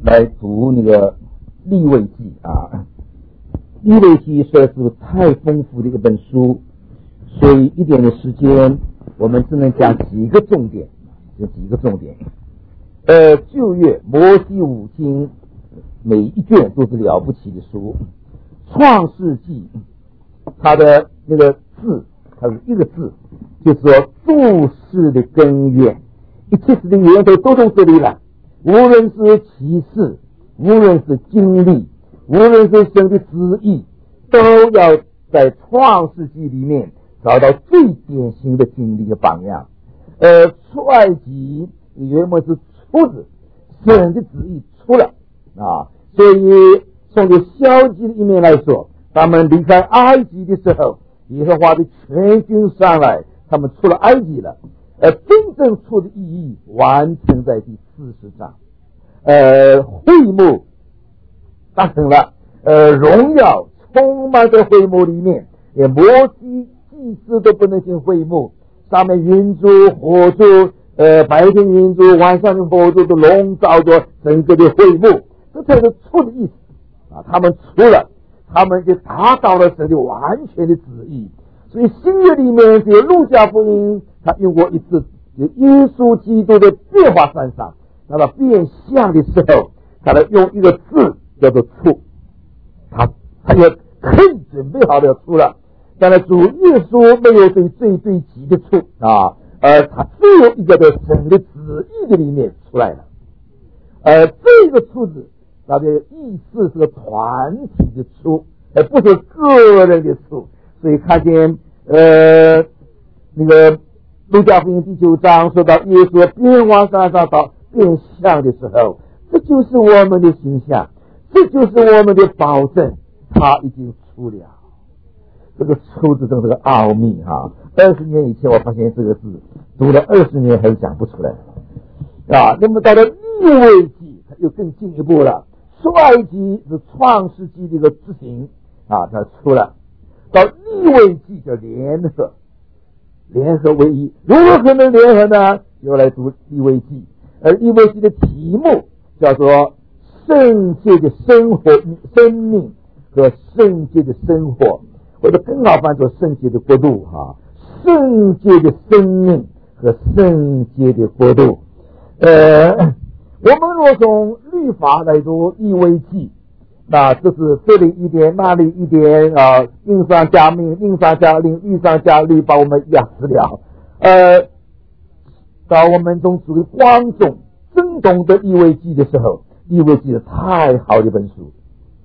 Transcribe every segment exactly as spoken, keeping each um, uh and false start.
来读那个利未记啊。利未记实在是太丰富的一本书，所以一点的时间我们只能讲几个重点，有几个重点。呃，旧约摩西五经每一卷都是了不起的书，创世纪它的那个字，它是一个字，就是说注释的根源，一切事的源头都从这里来，无论是启示，无论是经历，无论是神的旨意，都要在创世纪里面找到最典型的经历的榜样。呃，出埃及原本是出子，神的旨意出了啊，所以从这消极的一面来说，他们离开埃及的时候，耶和华的全军上来，他们出了埃及了。呃，真正出的意义完成在第四十章，呃，会幕达成了，呃，荣耀充满在会幕里面，连摩西祭司都不能进会幕，上面云柱火柱，呃，白天云柱，晚上的火柱都笼罩着整个的会幕，这才是出的意思啊！他们出了，他们就达到了神的完全的旨意。所以新约里面这个路加福音，他用过一次就耶稣基督的变化山上，那么变相的时候，他来用一个字叫做出，他他也可以准备好的出了。但是主耶稣没有对罪对己的出啊，呃，他只有一个在神的旨意的里面出来了。呃，这个出字，它的意思是个团体的出，而不是个人的出。所以看见呃那个路加福音第九章说到耶稣变化山上到变相的时候，这就是我们的形象，这就是我们的保证，他已经出了。这个出字真是个奥秘哈！二十年以前我发现这个字，读了二十年还是讲不出来啊。那么到了利未记，它又更进一步了。出埃及是创世纪的一个执行啊，它出了。到利未记叫联合，联合为一，如何可能联合呢？就来读利未记，而利未记的题目叫做圣洁的生活、生命和圣洁的生活。或者更好翻作圣洁的国度哈，圣洁的生命和圣洁的国度。呃，我们若从律法来读利未记，那这是这里一点那里一点啊，印上加命，印上加令，律上加律，把我们压死了。呃，到我们从属于光中真懂得利未记的时候，利未记是太好的一本书。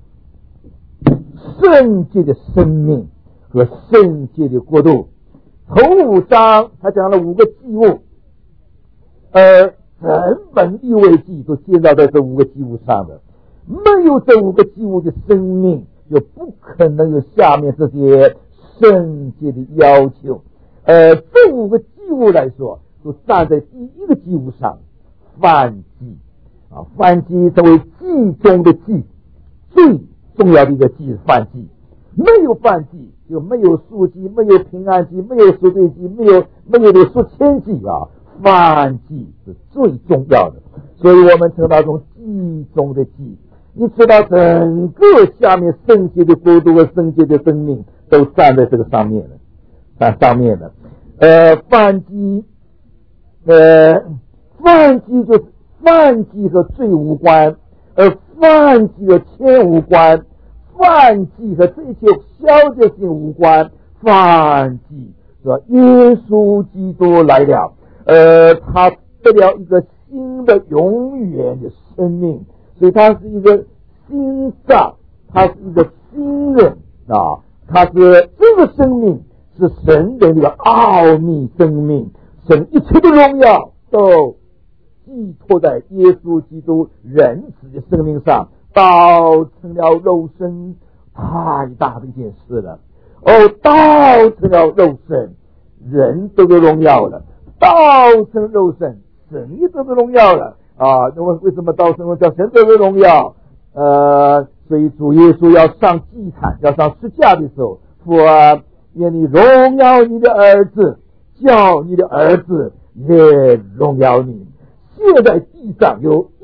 圣洁的生命和圣洁的国度，头五章他讲了五个祭物，而整本利未记都建造在这五个祭物上的，没有这五个祭物的生命，就不可能有下面这些圣洁的要求。呃，这五个祭物来说，都站在第一个祭物上，燔祭啊，燔祭成为祭中的祭，最重要的一个祭是燔祭，没有燔祭就没有赎祭，没有平安祭，没有赎罪祭，没有没有的赎愆祭啊，燔祭是最重要的，所以我们称它种祭中的祭。你知道整个下面圣洁的国度和圣洁的生命都站在这个上面了，在上面了。呃，燔祭，呃，燔祭就是燔祭和罪无关，而燔祭和愆无关，燔祭和这些消极性无关，燔祭说耶稣基督来了，呃，他得了一个新的永远的生命，所以他是一个新造，他是一个新人啊，他是这个生命是神的一个奥秘生命，神一切的荣耀都寄托在耶稣基督仁慈的生命上，道成了肉身，太大的一件事了。哦，道成了肉身，人得的荣耀了，道成肉身，神也得的荣耀了啊！那么为什么道成了叫神得的荣耀？呃，所以主耶稣要上祭坛，要上十架的时候，父啊，愿你荣耀你的儿子，叫你的儿子也荣耀你。现在地上有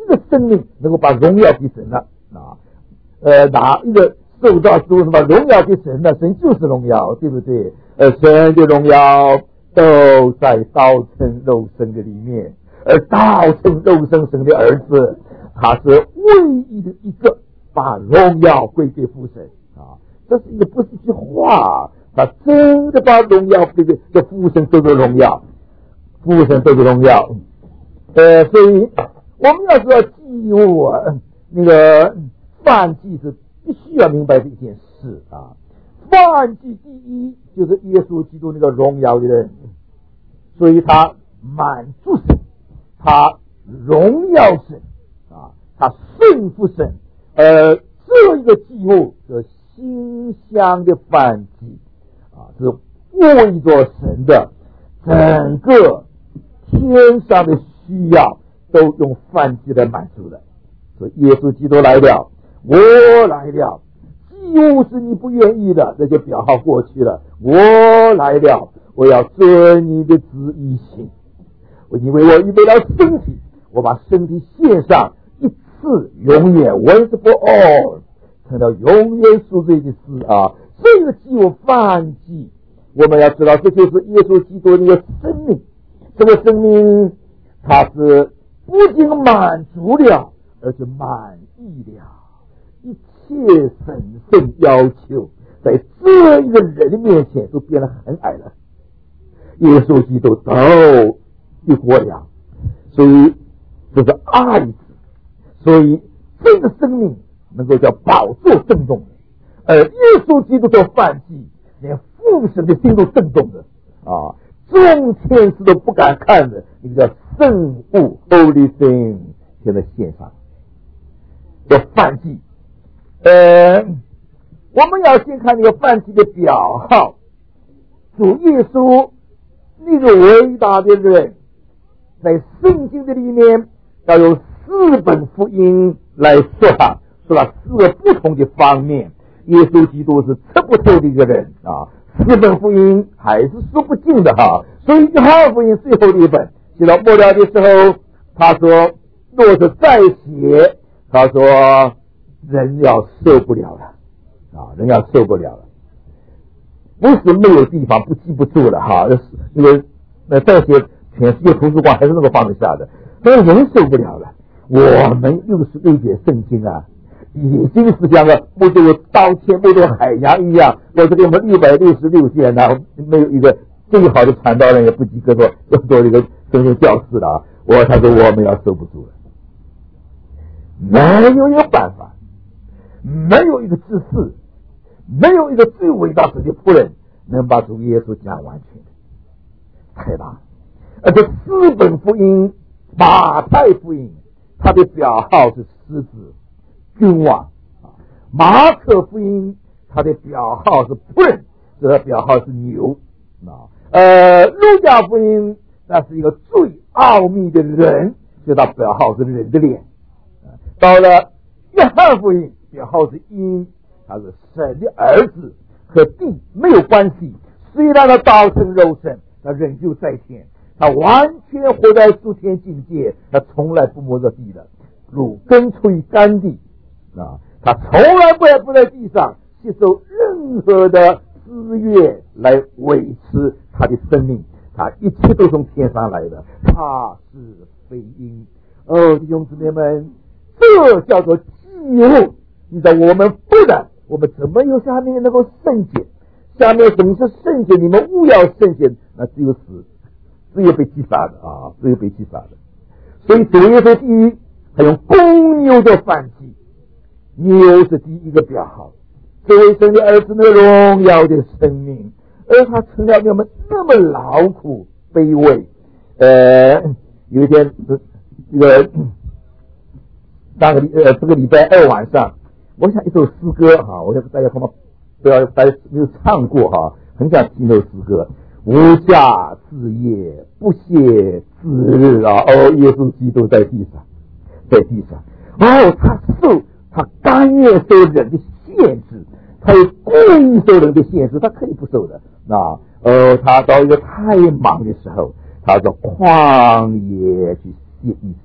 新的生命能够把荣耀给神了啊。呃，哪一个受造之物什么荣耀给神了？神就是荣耀，对不对？呃，神的荣耀都在道成肉身的里面，而道成肉身神的儿子，他是唯一的一个把荣耀归给父神啊！这是一个不是一句话，他真的把荣耀归给这父神，都是荣耀，父神都是荣耀。呃，所以我们要知道祭物啊，那个燔祭是必须要明白的一件事啊。燔祭第一就是耶稣基督那个荣耀的人，所以他满足神，他荣耀神啊，他顺服神。呃，这一个祭物的馨香的燔祭啊，是为着神的整个天上的需要都用燔祭来满足的。所以耶稣基督来了，我来了，祭物是你不愿意的，那就表号过去了。我来了，我要遵你的旨意行。因为我预备了身体，我把身体献上一次，永远 once for all， 成了永远赎罪的事啊！这个祭物燔祭，我们要知道，这就是耶稣基督的一个生命。这个生命，它是不仅满足了，而且满意了一切神圣要求，在这一个人的面前都变得很矮了。耶稣基督都一过了，所以这是爱子，所以这个生命能够叫宝座震动，而耶稣基督做燔祭，连父神的心都震动的啊！众天使都不敢看的一个叫圣物 Holy Thing， 现在献上叫燔祭。呃，我们要先看那个燔祭的表号，主耶稣那个伟大的人，在圣经的里面要有四本福音来说他，说了四个不同的方面。耶稣基督是测不透的一个人啊，四本福音还是说不尽的哈。所以约翰福音最后的一本写到末了的时候，他说若是再写，他说人要受不了了啊，人要受不了了。不是没有地方不记不住了哈，那个那再写全世界图书馆还是能够放得下的，但是人受不了了。我们六十六节圣经啊，已经是像个不就刀切不就海洋一样。我这个我们六百六十六件呢，没有一个最好的传道人也不及格做做这个圣经教师了啊！我他说我们要受不住了，没有一个办法，没有一个知识，没有一个最伟大的仆人能把主耶稣讲完全的，太大。而且四本福音，马太福音，它的表号是狮子、君王；马可福音，它的表号是仆人，这个表号是牛。啊，呃，路加福音那是一个最奥秘的人，所以它表号是人的脸。到了约翰福音，表号是鹰，他是神的儿子，和地没有关系。虽然他道成肉身，他仍旧在天，他完全活在诸天境界，他从来不摸着地的，乳根出于干地啊，他从来不不在地上吸收任何的资源来维持他的生命，他一切都从天上来的，他是飞鹰。哦，弟兄姊妹们，这叫做祭物。你知道我们不然，我们怎么有下面能够圣洁？下面什么是圣洁？你们勿要圣洁，那只有死，只有被击杀的啊，只有被击杀的。所以主耶稣第一，他用公牛的燔祭，牛是第一个表号。这位神的儿子那个荣耀的生命，而他成了我们那么劳苦卑微。呃，有一天这个上个呃这个礼拜二晚上，我想一首诗歌哈，我想大家恐怕不要大家没有唱过哈，很想听那首诗歌。无家自业，不歇自日啊！哦，耶稣基督在地上，在地上，哦，他受他甘愿受人的限制。他有故意受人的限制，他可以不受的。那呃，他到一个太忙的时候，他到旷野去歇一歇，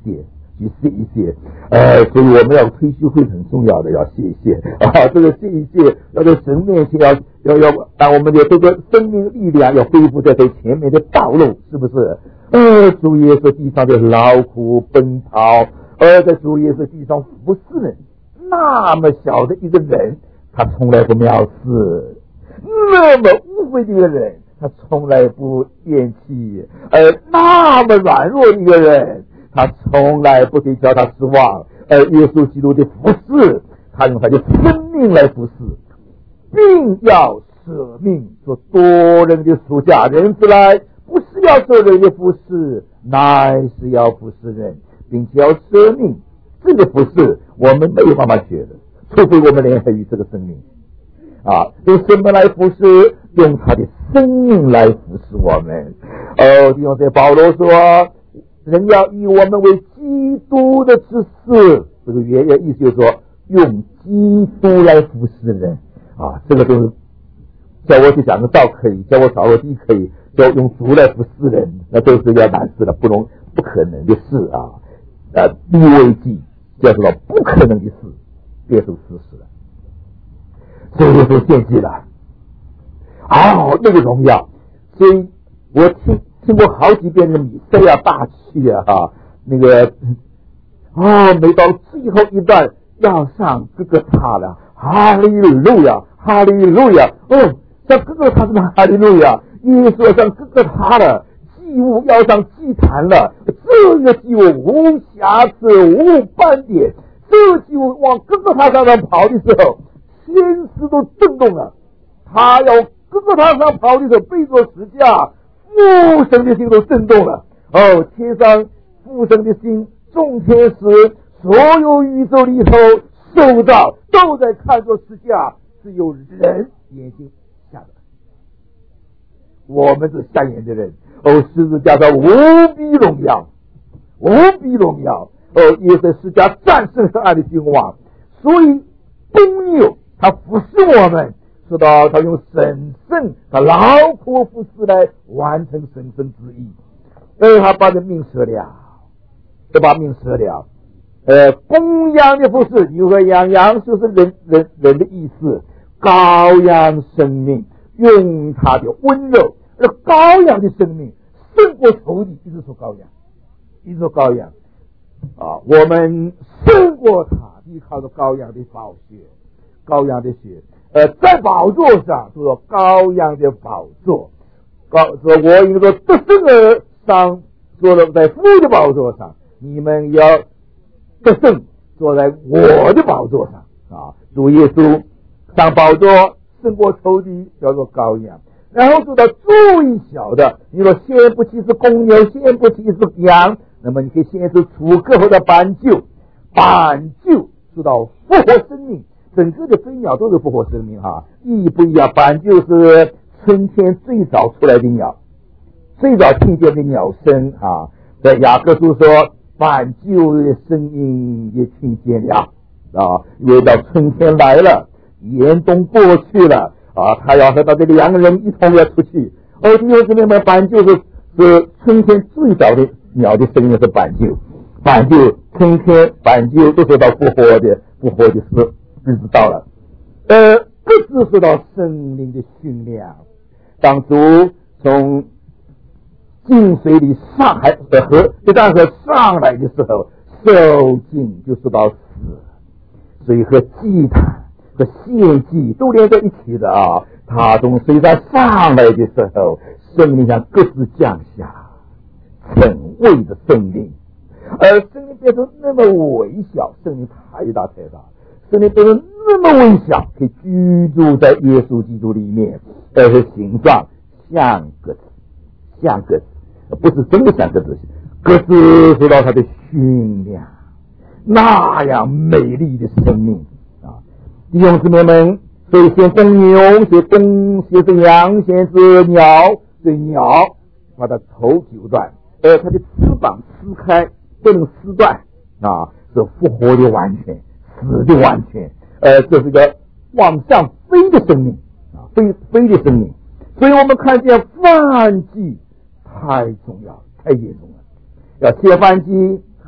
去谢一谢。呃，所以我们要退休会很重要的，要谢一谢啊，这个谢一谢，要在神面前要要要让我们的这个生命力量要恢复在这前面的道路，是不是？呃，主耶稣地上的劳苦奔跑，而在主耶稣地上服侍人，那么小的一个人，他从来不藐视；那么污秽的一个人，他从来不厌弃；呃，那么软弱的一个人，他从来不会叫他失望。而耶稣基督的服侍，他用他的生命来服侍，并要舍命做多人的属下人子来，不是要做人的服侍，乃是要服侍人，并且要舍命。这个服侍我们没有办法学的，除非我们联合于这个生命啊，用什么来服侍？用他的生命来服侍我们。哦，弟兄姊妹，保罗说，人要以我们为基督的执事，这个原意思就是说，用基督来服侍人啊，这个都是叫我去讲个道可以，叫我扫个地可以，叫用主来服侍人，那都是要难事的，不容不可能的事啊。呃，利未记叫做不可能的事，接受事实了，所以就献祭了。哦，那个荣耀，所以我听听过好几遍的米赛亚大戏啊，哈，那个哦，每到最后一段要上哥哥他了，哈利路亚，哈利路亚，哦，上哥哥他是哈利路亚，耶稣上哥哥他了，祭物要上祭坛了，这个祭物无瑕疵无斑点，这个祭物往哥哥他上上跑的时候，天使都震动了，他要哥哥他上跑的时候背着石架，父神的心都震动了。哦，天上父神的心，众天使，所有宇宙里头受造都在看着石架，只有人眼睛瞎的，我们是瞎眼的人。哦，十字架上无比荣耀，无比荣耀。哦，耶稣十字架战胜黑暗的君王，所以公牛他服侍我们，说到他用神圣他劳苦服侍来完成神圣之意，呃，他把这命舍了，他把命舍了。呃，公羊的服侍，牛和羊，羊就是人人人的意思，羔羊生命，用他的温柔，而羔羊的生命胜过仇敌，一直说羔羊，一直说羔羊啊，我们胜过他，依靠着羔羊的宝血，羔羊的血。呃，在宝座上，就说羔羊的宝座，高说我因着得胜而上，坐了在父的宝座上，你们要得胜，坐在我的宝座上啊！主耶稣上宝座，胜过仇敌，叫做羔羊。然后说到最小的，你说先不其是公牛，先不其是羊，那么你可以先是楚歌或者斑鸠，斑鸠说到复活生命。整个的飞鸟都是复活生命哈，意义不一样。斑鸠是春天最早出来的鸟，最早听见的鸟声啊。在雅各书说，斑鸠的声音也听见了啊，因为到春天来了，严冬过去了啊，他要和他的两个人一同要出去。哦，弟兄姊妹们，斑鸠是是春天最早的鸟的声音是斑鸠，斑鸠春天斑鸠都说到复活的复活的事。日子到了，呃，各自说到生命的训练。当主从进水里上海的河这大河上来的时候，受尽就说到死，所以和祭坛和献祭都连在一起的啊。他从水上上来的时候，生命上各自降下，成为的生命，而生命变成那么微小，生命太大太大。生命变成那么微小，可以居住在耶稣基督里面，而且形状像鸽子，像鸽子，不是真的像鸽子，鸽子受到它的训练，那样美丽的生命啊！弟兄姊妹们，所以先公牛，先公，先是羊，先是鸟，对鸟把它头九段，而它的翅膀撕开，不能撕断啊，是复活的完全。死的完全，呃，这是个往上飞的生命啊，飞飞的生命。所以我们看见燔祭太重要，太严重了。要切燔祭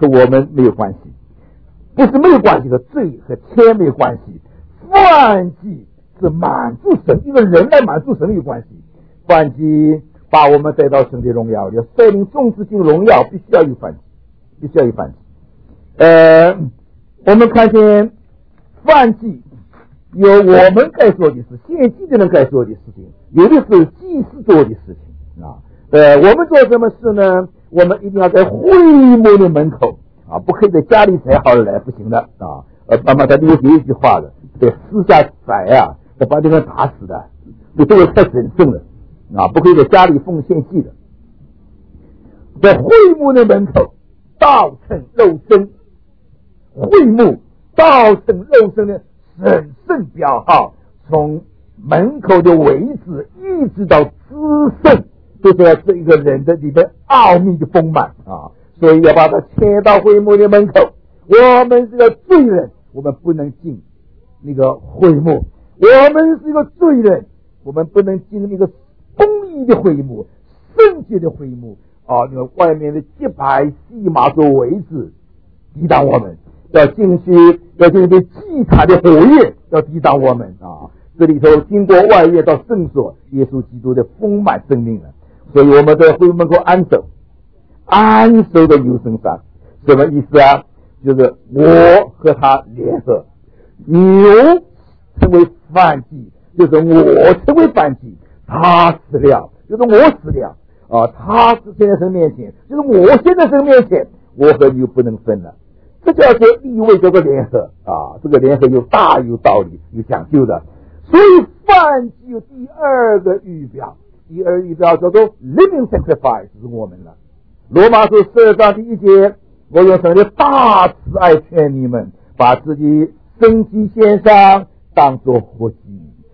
和我们没有关系，不是没有关系的，罪和钱没有关系，犯忌是满足神，一个人来满足神有关系。犯忌把我们带到神的荣耀里，带领众子进荣耀，必须要有犯忌，必须要有犯忌。呃，我们看见犯忌有我们该做的事，献祭的人该做的事情，有的是祭司做的事情啊。呃，我们做什么事呢？我们一定要在会幕的门口啊，不可以在家里宰好了来，不行的啊。呃，妈妈他里面有一句话的，在私下宰啊，要把这个人打死的，这这个太神圣了啊，不可以在家里奉献祭的。在会幕的门口道成肉身，会幕道成肉身的神圣标号，从门口的位置一直到至圣，就是这一个人的里面奥秘的丰满啊，所以要把它牵到会幕的门口。我们是个罪人，我们不能进那个会幕；我们是一个罪人，我们不能进那个公义的会幕、圣洁的会幕啊！那个外面的洁白细麻做围子抵挡我们，要进去，要进去祭坛的火焰要抵挡我们啊！这里头经过外院到圣所，耶稣基督的丰满生命了。所以我们在会门口安守，安守的有生上，什么意思啊？就是我和他联合，牛成为燔祭，就是我成为燔祭，他死了，就是我死了啊！他是现在神面前，就是我现在神面前，我和牛不能分了。这叫做立位，叫做联合啊！这个联合有大有道理，有讲究的。所以燔祭有第二个预表。第二预表叫做 living sacrifice 是我们了。罗马书十二章第一节，我用神的大慈爱劝你们，把自己身体献上，当作活祭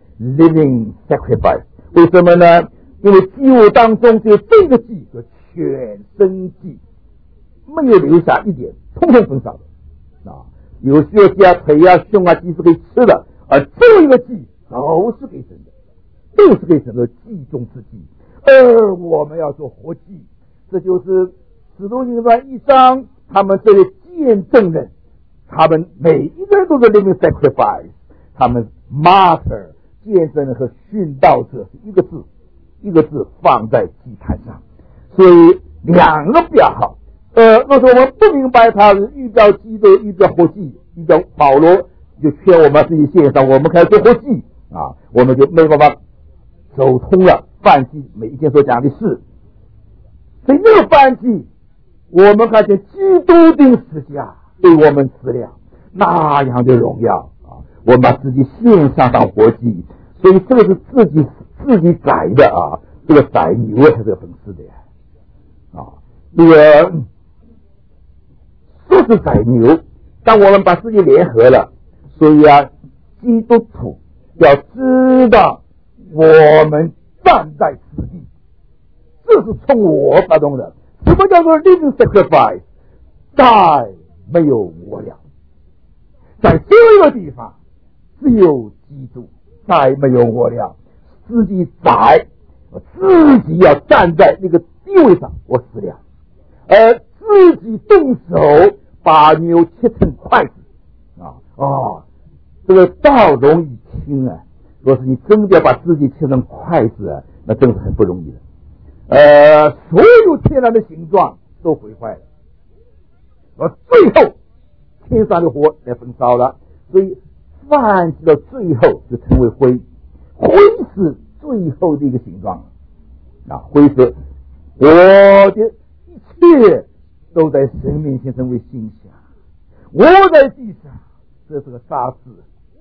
living sacrifice。 为什么呢？因为祭物当中只有这个祭和全身祭，没有留下一点，通通焚烧的啊。有些鸡啊、腿啊、胸啊，鸡是可以吃的，而这个祭都是给神的，都是给神的祭中之祭。而我们要做活祭，这就是使徒行传一章，他们这些见证人，他们每一个人都是 living sacrifice， 他们 martyr 见证人和殉道者是一个字一个字放在祭坛上，所以两个标号。呃，若是我们不明白它是预表基督、预表活祭、预表保罗，就劝我们自己献上，我们开始做活祭啊，我们就没办法走通了燔祭每一件所讲的事。所以这个燔祭，我们看见基督的十架对我们死了那样的荣耀啊，我们把自己献上当活祭，所以这个是自己自己宰的啊，这个宰牛还是个本事的呀啊，那个说是宰牛，但我们把自己联合了，所以啊，基督徒要知道我们站在此地，这是从我发动的。什么叫做 living sacrifice？ 再没有我了，在这个地方只有基督，再没有我了。自己宰，自己要站在那个地位上，我死了，而自己动手把牛切成筷子啊哦，这个道容易轻啊，若是你真的要把自己切成筷子啊，那真是很不容易的。呃，所有天然的形状都毁坏了，而最后天上的火来焚烧了，所以饭到最后就成为灰，灰是最后的一个形状啊，灰是我的一切都在神面前成为馨香，我在地上这是个沙子，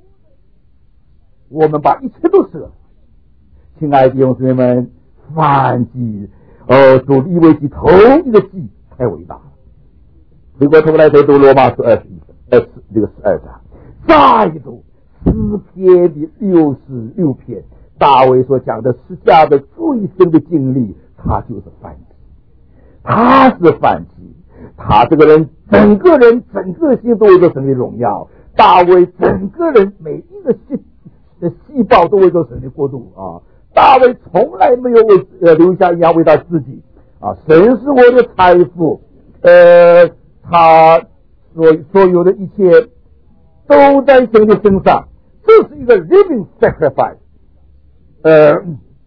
我们把一切都舍了。亲爱的弟兄姊妹们，燔祭哦，主立位祭头一个祭太伟大了。回过头来再读罗马书二十一二十这个十二章，再读诗篇的六十六篇，大卫所讲的十架的最深的经历，他就是燔祭，他是燔祭，他这个人整个人整个心都为着神的荣耀，大卫整个人每一个细的细胞都为着神的国度啊。大卫从来没有为呃留下一样为他自己啊，神是我的财富，呃， 他所所有的一切都在神的身上，这是一个 living sacrifice。呃，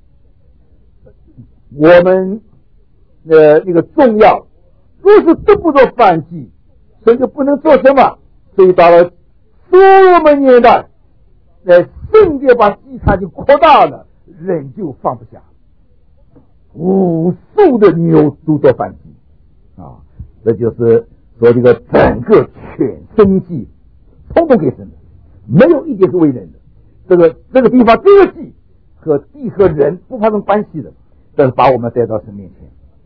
我们呃那个重要，若是都不做燔祭，神就不能做什么。所以到了所罗门年代，呃，圣殿把祭坛就扩大了，人就放不下，无数的牛都做燔祭啊，这就是说这个整个全生祭通通给神的，没有一点是为人的。这个这个地方这个祭和地和人不发生关系的，但是把我们带到神面前，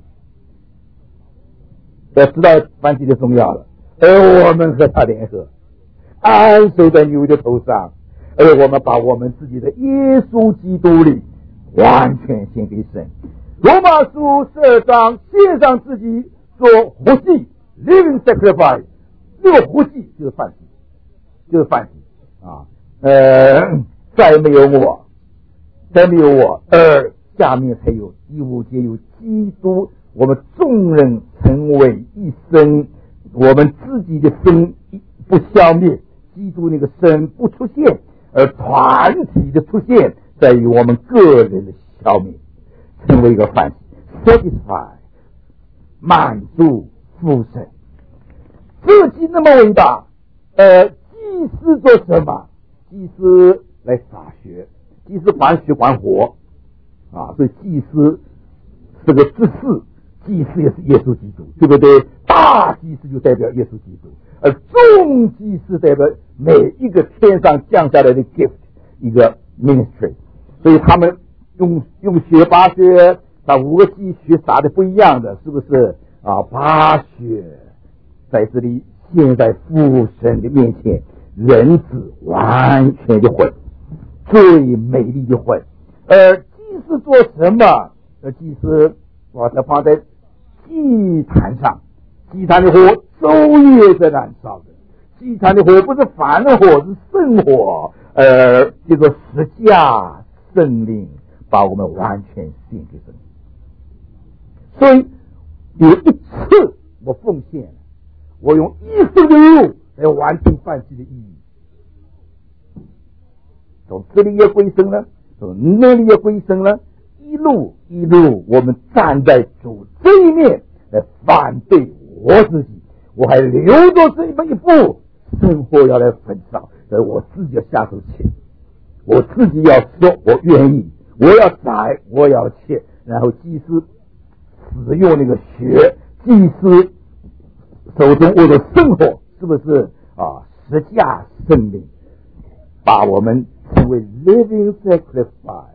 要知道燔祭的重要了。而我们和他联合，安守在牛的头上，而我们把我们自己的耶稣基督里完全献给神。罗马书十二章，献上自己做活祭 living sacrifice， 这个活祭就是燔祭，就是燔祭啊。呃，再没有我，再没有我，而下面才有第五节有基督，我们众人成为一生，我们自己的生不消灭，基督那个生不出现，而团体的出现在于我们个人的消灭，成为一个饭 satisfy 满足父神。自己那么伟大，呃，祭司做什么？祭司来洒血，祭司管血管活啊，所以祭司是个执事，祭司也是耶稣基督，对不对？大祭司就代表耶稣基督，而众祭司代表每一个天上降下来的 gift， 一个 ministry。所以他们用用血把血，把五个祭血洒的不一样的，是不是啊？把血在这里献在父神的面前，人子完全的混，最美丽的混。而祭司做什么？而祭司把它放在祭坛上，祭坛的火昼夜在燃烧的，祭坛的火不是凡火，是圣火。呃，这个十架圣灵把我们完全献给神。所以有一次我奉献，我用一生的路来完成燔祭的意义。从这里也归神了，从那里也归神了，一路一路我们站在主这一面来反对我自己，我还留着这么一步生活要来焚烧，所以我自己要下手切，我自己要说我愿意，我要宰，我要切，然后祭司使用那个血，祭司手中握着圣火，是不是啊？十架圣灵把我们成为 living sacrifice。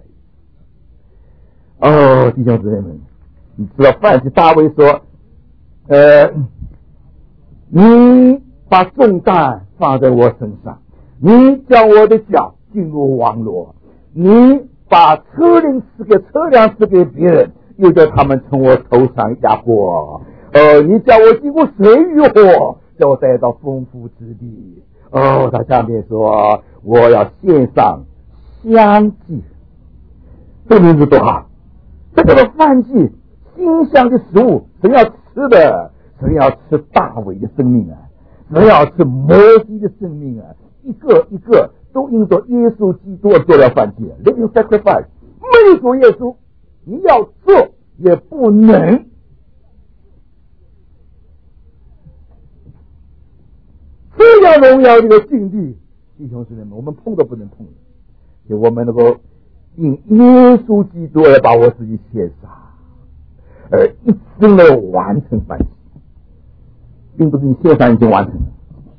哦，弟兄姊妹们，你知道范是大卫说，呃，你把重担放在我身上，你将我的脚进入网罗，你把车龄赐给车辆赐给别人，又叫他们从我头上压过。呃，你叫我经过水与火，叫我带到丰富之地。哦，他下面说，我要献上香祭，这名字多好！这个饭祭，馨香的食物，神要吃的，神要吃大卫的生命啊，神要吃摩西的生命啊，一个一个都因着耶稣基督做了饭祭 ，living sacrifice， 没有主耶稣，你要做也不能。这样荣耀这个境地，弟兄姊妹们，我们碰都不能碰的，所以我们能够因耶稣基督而把我自己献上，而一生来完成饭祭，并不是你献上已经完成了。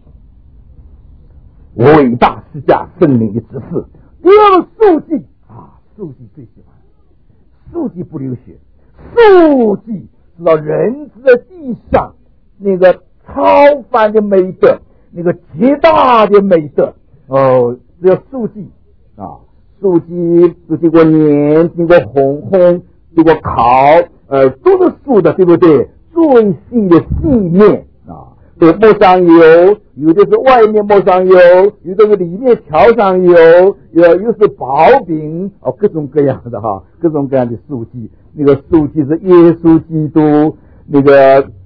伟大施加圣灵的指示。第二个数据啊，数据最喜欢，数据不流血，数据知道人子在地上那个超凡的美德，那个极大的美德哦，这叫数据啊。素鸡是经过碾，经过烘烘，经过烤，呃，都是素的，对不对？最细的细面啊，这个抹上油，有的是外面抹上油，有的是里面调上油，有又是薄饼，哦，各种各样的哈，各种各样的素鸡。那个素鸡是耶稣基督那个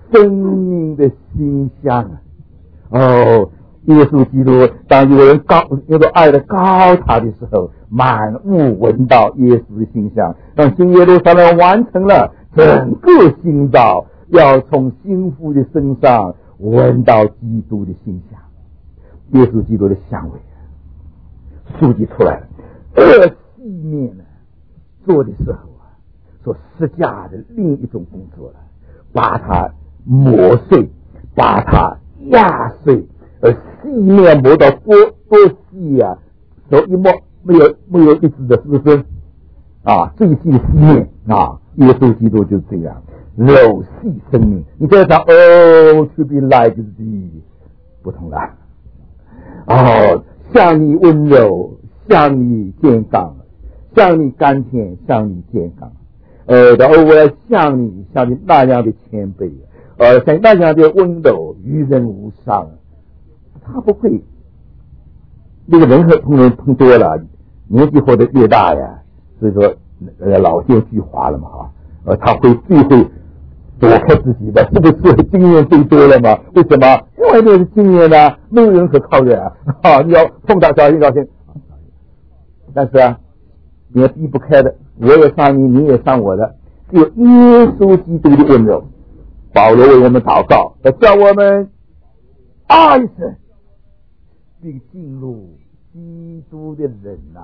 生命的馨香啊！哦，耶稣基督，当有人高有个爱的高塔的时候，满屋闻到耶稣的馨香。当新耶路撒冷完成了整个新造，要从新妇的身上闻到基督的馨香，耶稣基督的香味。书记出来了，二细面呢做的时候啊，所施加的另一种工作了，把它磨碎，把它压碎，而细面磨到多多细啊，手一摸没有没有一丝的，是不是啊？最细的细面啊，耶稣基督就是这样柔细生命。你在想哦 to be like thee 不同了哦，向你温柔，向你健康，向你甘甜，向你健康。呃，然后我要向你，向你那样的谦卑，呃，像那样的温柔，与人无伤。他不会，那个人和碰人碰多了，年纪活得越大呀，所以说呃老奸巨猾了嘛哈，呃，他会最会躲开自己的，这个是经验最多了嘛？为什么？因为那是经验呢，没有人可靠的啊！啊，你要碰到小心小心。但是啊，你也避不开的，我也伤你，你也伤我的，只有耶稣基督的温柔。保罗为我们祷告，要叫我们爱神，并进入基督的忍耐。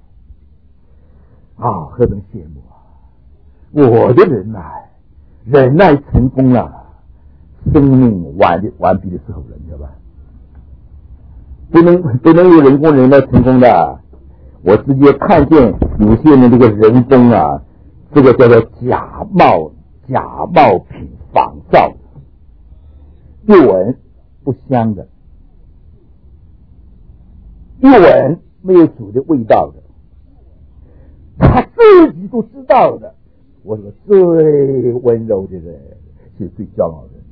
啊，何等羡慕啊！我的忍耐，忍耐成功了，生命完的完毕的时候了，你知道吧？不能不能有人工忍耐成功的。我直接看见有些人这个人工啊，这个叫做假冒假冒品仿造的，一闻不香的，一闻没有主的味道的，他自己都知道的。我说最温柔的人是最骄傲的人。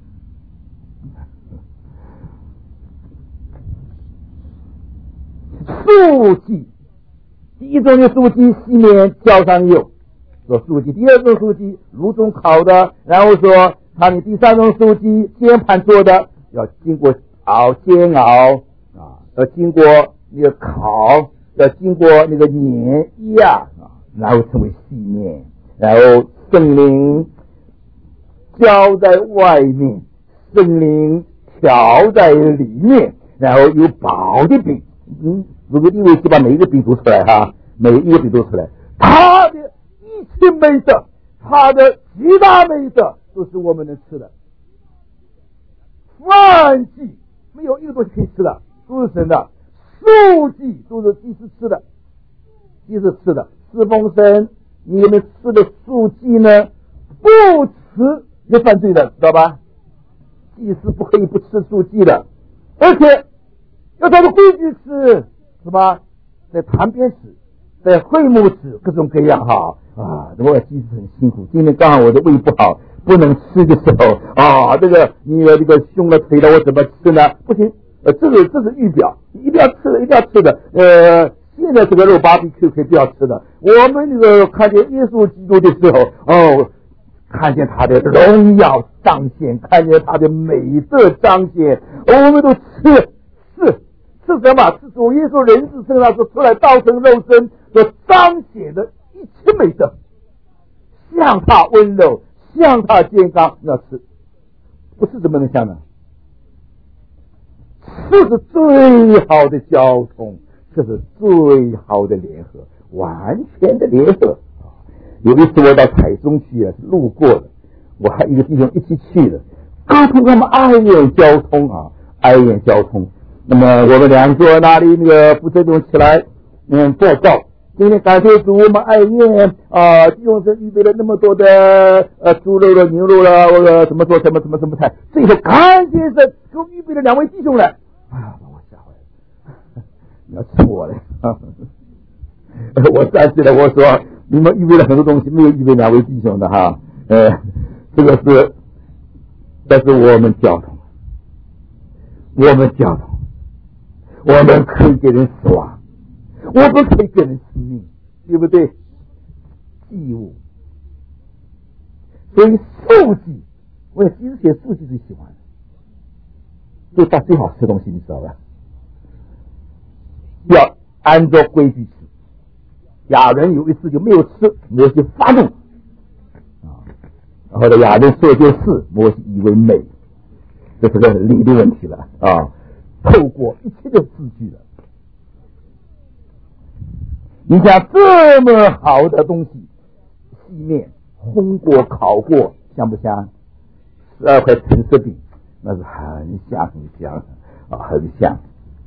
素祭，第一种的素祭细面浇上油做素祭，第二种素祭炉中烤的，然后说他的第三种素祭煎盘做的，要经过熬煎熬啊，要经过那个烤，要经过那个碾压啊，然后成为细面，然后圣灵浇在外面，圣灵调在里面，然后有薄的饼。嗯，如果利未记把每一个饼读出来哈，每一个饼读出来，他的一切美德，他的极大美德都是我们能吃的。饭祭没有一个东西可以吃的，都是神的。素祭都是祭司吃的，祭司吃的。侍奉神，你们吃的素祭呢，不吃就犯罪的，知道吧？祭司不可以不吃素祭的，而且要照着规矩吃，是吧？在旁边吃，在会幕吃，各种各样哈啊！我也其实很辛苦。今天刚好我的胃不好，不能吃的时候啊，这个你这个胸了腿了，我怎么吃呢？不行，呃，这个这是预表，一定要吃的，一定要吃的。呃，现在这个肉 barbecue 可以不要吃的。我们这个看见耶稣基督的时候，哦，看见他的荣耀彰显，看见他的美德彰显，我们都吃是。是什么？是主耶稣人子身上所出来道成肉身所彰显的一切美德，像他温柔，像他健康，要吃，不是怎么能像呢？吃是最好的交通，这是最好的联合，完全的联合。有一次我到台中去啊，路过的，我还一个弟兄一起去的，刚从他们爱眼交通啊，爱眼交通。那么我们两座那里那个负责人起来嗯报告，今天感谢主，我们爱宴啊，弟兄神预备了那么多的呃猪肉了牛肉了，我说怎么做什么什么什么菜，最后感谢神给我预备了两位弟兄来，啊把我吓坏了，你要吃我了我站起来我说你们预备了很多东西，没有预备两位弟兄的哈，呃这个是这是我们教统，我们教统我们可以给人死亡，我们可以给人生命，对不对？祭物，所以素祭我其实写书记最喜欢，就他最好吃的东西，你知道吧？要按照规矩吃。亚伦有一次就没有吃，摩西发怒啊，然后呢，亚伦说件事，摩西以为美，这是个理的问题了啊，透过一切的字句了。你想这么好的东西，细面烘过烤过，香不香？十二块橙色饼，那是很香很香啊，很香。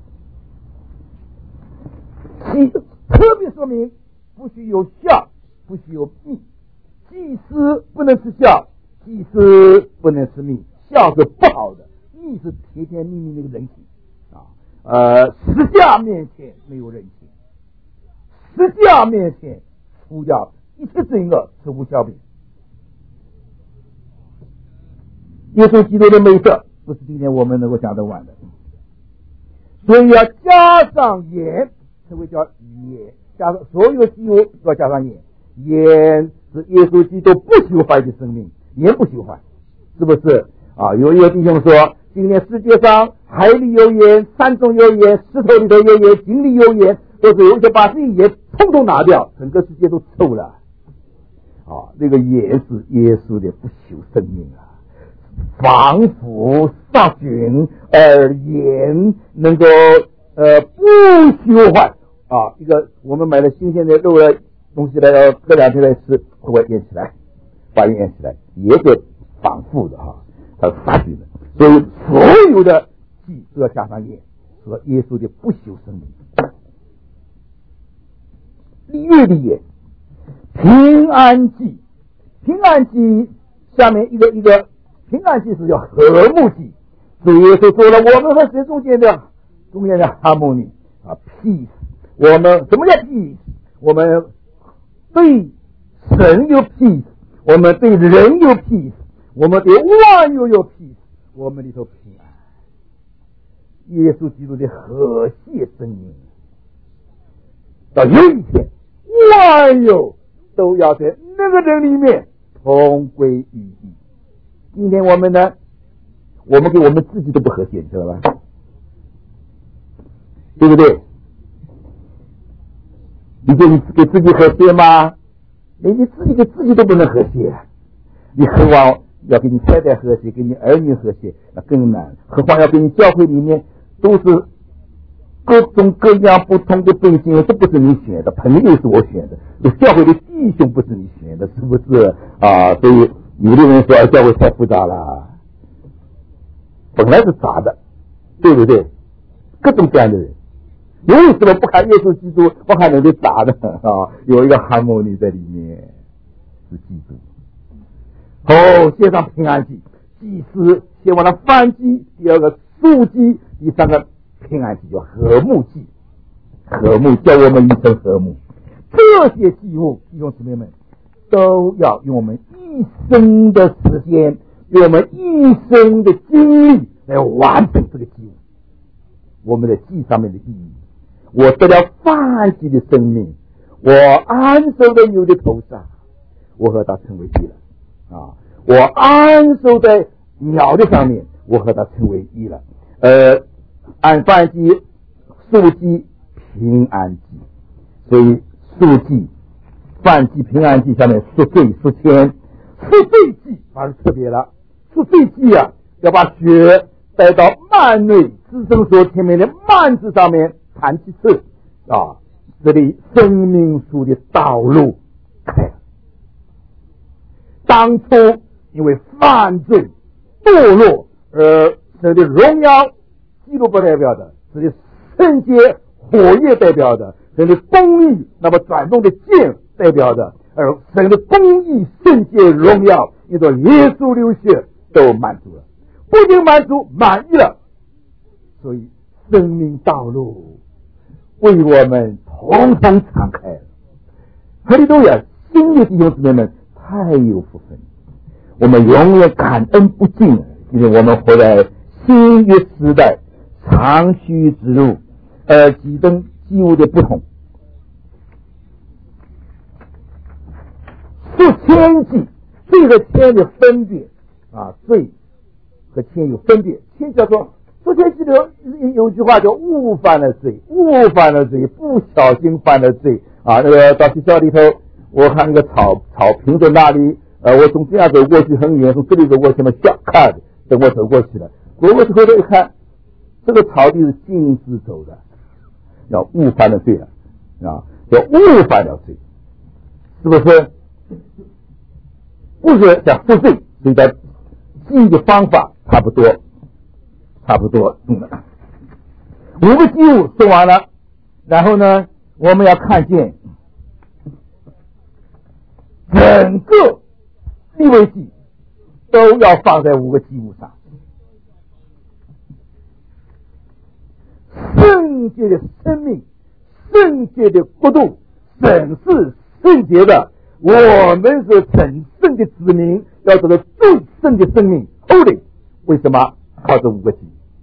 其特别说明不许有酵，不许有蜜。祭司不能吃酵，祭司不能吃蜜。酵是不好的，蜜是甜甜蜜蜜那个人情啊。呃，十架面前没有人情，十架面前除掉一切罪恶，是无效饼。耶稣基督的美色不是今天我们能够讲得完的，所以要加上盐，称为叫盐，加上所有基物都要加上盐。盐是耶稣基督不朽坏的生命，盐不朽坏，是不是啊？有一个弟兄说，今天世界上海里有盐，山中有盐，石头里头有盐，井里有盐，都是有些把这些盐统统拿掉，整个世界都臭了啊！那个盐是耶稣的不朽生命啊，防腐杀菌，而盐能够呃不朽坏啊！一个我们买了新鲜的肉的东西来，要隔两天来吃，会不会腌起来？把盐腌起来，也是防腐的哈，它是杀菌的。所以所有的祭都要加上盐，和耶稣的不朽生命。立约的盐，平安祭，平安祭下面一个一个平安祭是叫和睦祭，所以耶稣说了，我们和谁中间的中间的 harmony 啊 peace， 我们什么叫 peace？ 我们对神有 peace， 我们对人有 peace， 我们对万有有 peace， 我们里头平安。耶稣基督的和谐生命，到有一天万有都要在那个人里面同归于一。今天我们呢，我们给我们自己都不和谐，你知道吧？对不对？你给你给自己和谐吗？连你自己给自己都不能和谐，你何况要给你太太和谐，给你儿女和谐，那更难。何况要给你教会里面都是各种各样不同的背景，这不是你选的，朋友是我选的，这教会的弟兄不是你选的，是不是啊？所以有的人说教会太复杂了，本来是杂的，对不对？各种各样的人，为什么不看耶稣基督，不看那些杂的啊？有一个哈莫尼在里面，是基督。哦，献上平安祭，祭司献完了燔祭，第二个赎祭，第三个平安祭叫和睦祭，和睦叫我们一生和睦。这些祭物，弟兄姊妹们，都要用我们一生的时间，用我们一生的精力来完成这个祭物。我们的祭上面的意义，我得了燔祭的生命，我安守在牛的头上，我和他成为一了啊！我安守在鸟的上面，我和他成为一了。呃，按燔祭、赎祭、平安祭，所以赎祭、燔祭、平安祭下面赎罪、赎愆、赎罪祭反而特别了。赎罪祭啊，要把血带到幔内至圣所前面的幔子上面弹几次啊，这里生命树的道路开了。当初因为犯罪堕落而神的荣耀，基督不代表的，神的圣洁火焰代表的，神的公义那么转动的剑代表的，而神的公义、圣洁、荣耀因着耶稣流血都满足了，不仅满足，满意了。所以生命道路为我们统统敞开了。哈利路亚！新的弟兄姊妹们太有福分，我们永远感恩不尽，因为我们活在新约时代，长驱直入，而几灯机物的不同。数千计，这个千的分别啊，罪和愆有分别。愆叫做昨天记得有有句话叫误犯了罪，误犯了罪，不小心犯了罪啊。那个到学校里头，我看那个草草坪在那里，呃，我从这样走过去很远，从这里走过去嘛，小看等我走过去了，走过去后头一看，这个草地是禁止走的，要误犯了罪了啊，要误犯了罪，是不是？不是想负罪，所以在记的方法差不多，差不多。嗯，五个祭物说完了，然后呢，我们要看见整个利未记都要放在五个祭物上。圣洁的生命，圣洁的国度，审视圣洁的，我们是神圣的子民，要得到最圣的生命 Holy。 为什么？靠这五个祭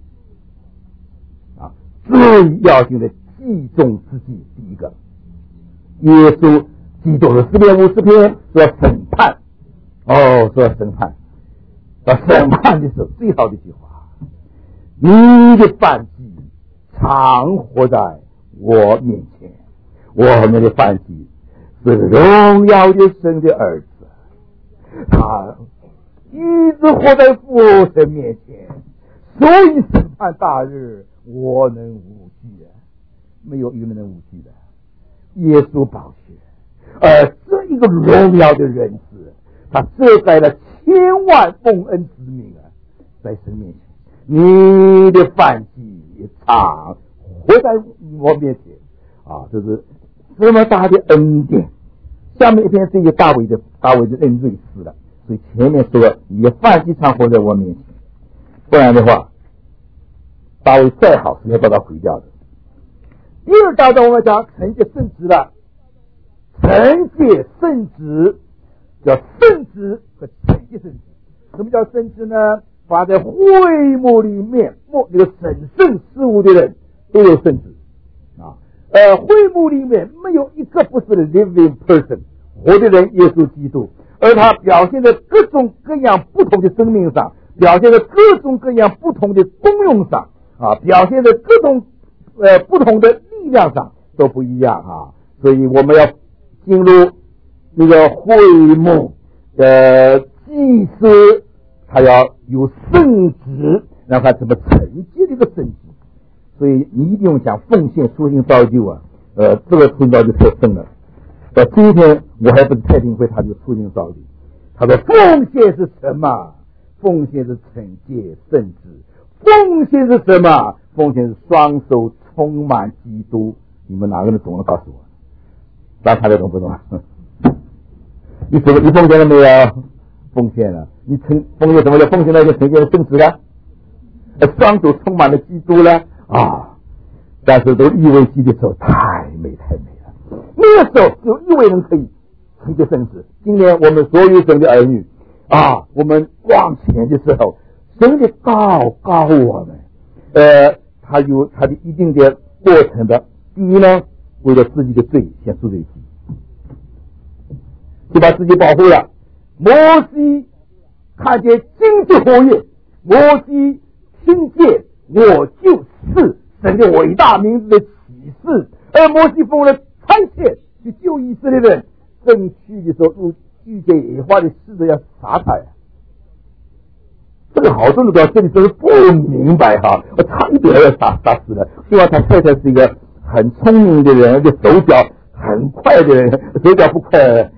啊，最要紧的祭中之祭。第一个，耶稣基督的四篇五十篇说审判，哦，说审判，说审判的时候最好的一句话，你的犯祭常活在我面前，我们的犯祭是荣耀的神的儿子，他一直活在父神面前，所以审判大日我能无惧，没有一个人能无惧的。耶稣宝血，而这一个荣耀的人子，他遮盖了千万奉恩之民啊，在神面前，你的犯祭常活在我面前啊，这是这么大的恩典。下面一篇是一个大卫的大卫的恩瑞诗了，所以前面说你的犯祭常活在我面前，不然的话大卫再好是要把它毁掉的。第二大段我们讲惩戒圣职了，惩戒圣职叫圣职和惩戒圣职。什么叫圣职呢？放在会幕里面，幕这个审慎事务的人都有圣职啊。呃，会幕里面没有一个不是 living person 活的人，耶稣基督，而他表现在各种各样不同的生命上，表现在各种各样不同的功用上啊，表现在各种呃不同的力量上都不一样啊。所以我们要进入那个会幕的祭司，他要有圣职，让他怎么承接这个圣职。所以你一定要讲奉献、初心造就啊，呃，这个初心造就太深了。到今天我还不是太领会他这个初心造就。他说奉献是什么？奉献是惩戒圣职。奉献是什么？奉献是双手充满基督。你们哪个人懂了？告诉我，大家懂不懂啊？你什么？你奉献了没有？奉献了。你成奉献什么叫奉献了？就呈现了圣职了，双手充满了基督了啊！但是都利未记的时候太美太美了，那个时候只有一位人可以成就圣职。今年我们所有神的儿女啊，我们往前的时候，神的高高我们，呃，他有他的一定的过程的。第一呢，为了自己的罪先赎罪祭，就把自己保护了。摩西看见金的火焰，摩西听见我就是神的伟大名字的启示，而摩西奉了差遣去救以色列人，正去的时候又遇见野花的狮子要杀他呀。这个好多人到这里都是不明白哈，我差一点要杀杀死了。希望他太太是一个很聪明的人，而且手脚很快的人，手脚不快。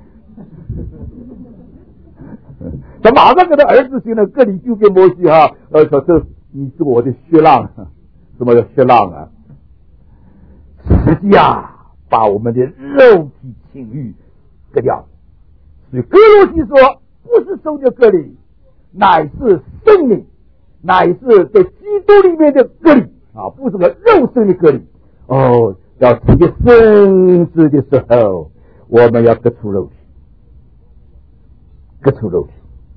他马上跟他儿子行了各里丢给摩西哈，呃，说这你是我的血浪，什么叫血浪啊？实际啊，把我们的肉体情欲割掉。所以哥罗西说，不是受的割礼，乃是圣灵，乃是在基督里面的割礼啊，不是个肉身的割礼。哦，要成就圣职的时候，我们要割出肉体，割出肉体。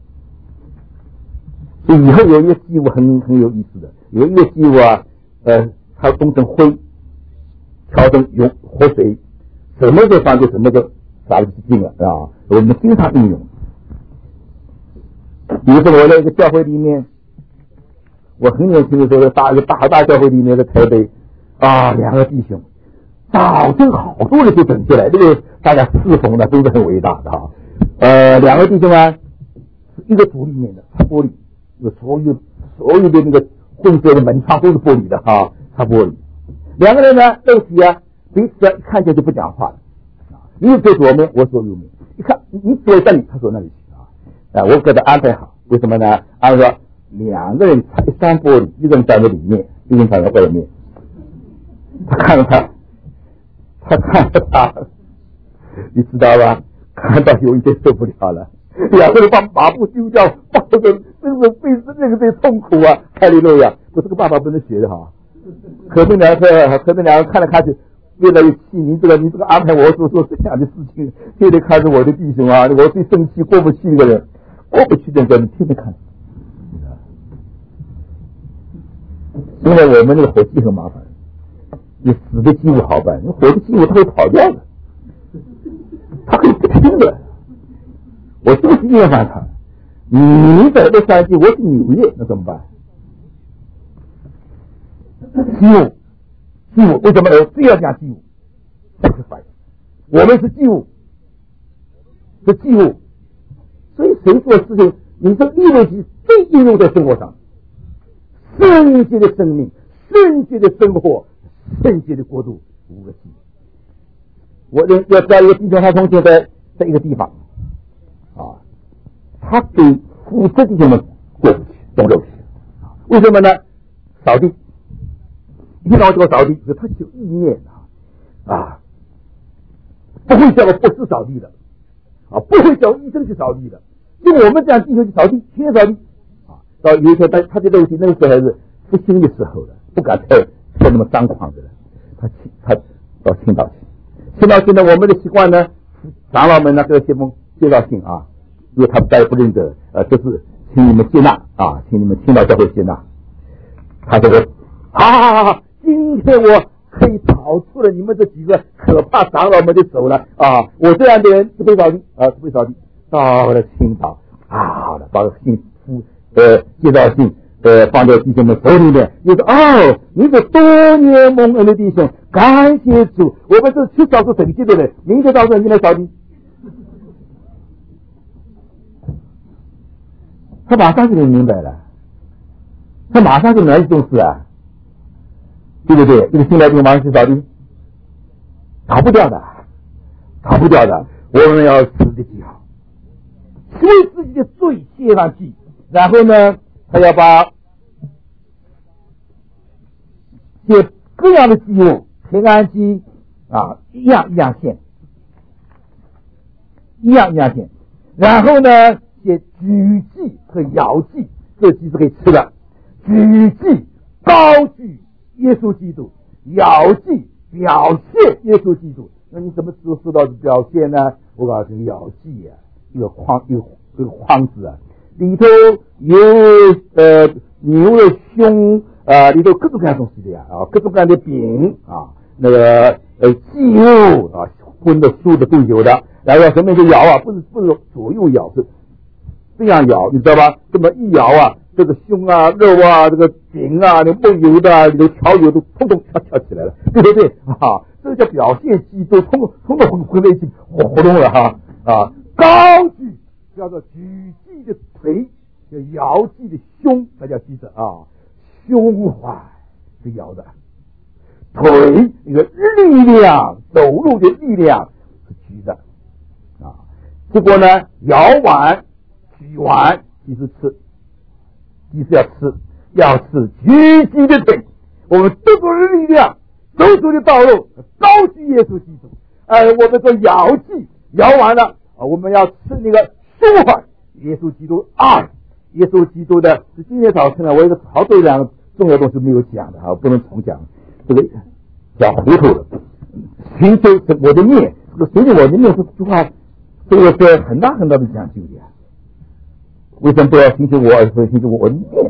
所以以后有一个祭物很很有意思的，有一个祭物啊，呃，它弄成灰，调成用活水，什么时候放就什么时候撒进了啊，我们经常应用。 比如说我在一个教会里面，我很年轻的时候，大一个大大教会里面的台北啊，两个弟兄，早晨好多人就等起来，这个大家侍奉的都是很伟大的哈。呃，两个弟兄啊，一个组里面的擦玻璃，有所有所有的那个混合的门窗都是玻璃的哈，擦玻璃。两个人呢，都是啊，彼此啊看见就不讲话了。你坐左面，我坐右面。一看你坐这里，他坐那里去啊。啊，我给他安排好，为什么呢？安排说两个人擦一扇玻璃，一个人站在里面，一个人站在外面。他看了他，他看了他，你知道吧？看到有一点受不了了，两个人把马布丢掉，抱着，真是非那个最痛苦啊！哈利路亚！我这个爸爸不能学的哈。可这两个，可这两个看来看去，越来越气。你这个，你这个安排我所做这样的事情，天天看着我的弟兄啊，我最生气、过不去一个人，过不去的人，你天天看。因为我们那个火鸡很麻烦，你死的鸡物好办，你活的鸡物它会跑掉的，它可以不听的。我就是厌烦他，你在洛杉矶，我是纽约，那怎么办？鸡物，鸡物，为什么我非要讲鸡物？这是反应。我们是鸡物，是鸡物，所以谁做事情，你这利未记最应用在生活上。圣洁的生命，圣洁的生活，圣洁的国度，五个字。我要知道一个弟兄，他从前在在一个地方啊，他给负责弟兄们过不去，动肉去啊？为什么呢？扫地，一听到这个扫地，就他就意念啊啊，不会叫我不是扫地的啊，不会叫医生去扫地的，就我们这样弟兄去扫地，天天扫地。到有一天，他他的肉体那个时候还是复兴的时候了，不敢太太那么张狂的了。他他到青岛去，青岛去呢，我们的习惯呢，长老们呢给他写封介绍信啊，因为他们大家不认得，呃，这是请你们接纳啊，请你们青岛教会接纳。他这个啊，今天我可以逃出了你们这几个可怕长老们的手了啊！我这样的人不会扫地啊，不会扫地。到了青岛啊，好了，把信夫。呃，介绍信呃放在弟兄们手里面，你说哦，你是多年蒙恩的弟兄，感谢主，我们是去找出神迹的人，明天早上你来扫地，他马上就能明白了，他马上就能去重视啊，对不对？这个新来宾马上去扫地，逃不掉的，逃不掉的，我们要死的记好，为自己的罪写上记。然后呢，他要把写各样的记物，平安记啊，一样一样献，一样一样献。然后呢，写举祭和摇祭，这祭是可以吃的。举祭高举耶稣基督，摇祭表现耶稣基督。那你怎么知知道表现呢？我告诉你，摇祭啊，一个框，一个一个框子啊。里头有呃牛的胸啊、呃，里头各种各样东西的呀啊，各种各样的饼啊，那个呃祭物啊，荤的素的都有的。然后什么就摇啊，不是不是左右摇，是这样摇，你知道吧？这么一摇啊，这个胸啊、肉啊、这个饼啊、那梦油的、里头调油都通通跳跳起来了，对不对啊？这个叫表现基督，通通通混在一起活活动了哈啊！高举叫做举祭的腿，叫摇祭的胸，大家记着啊，胸怀是摇的，腿一个力量走路的力量是举的啊。结果呢，摇完举完即是吃，即是要吃，要吃举祭的腿，我们得着的力量，走出的道路，高举耶稣基督。呃，我们说摇祭摇完了啊，我们要吃那个胸怀。耶稣基督爱，耶稣基督的，是今天早晨呢，我有个好多两个重要东西没有讲的啊，不能重讲，这个讲糊涂了。寻求我的面，这个寻求我的面这句话，这个是很大很大的讲究的。为什么不要寻求我，而是寻求我的面？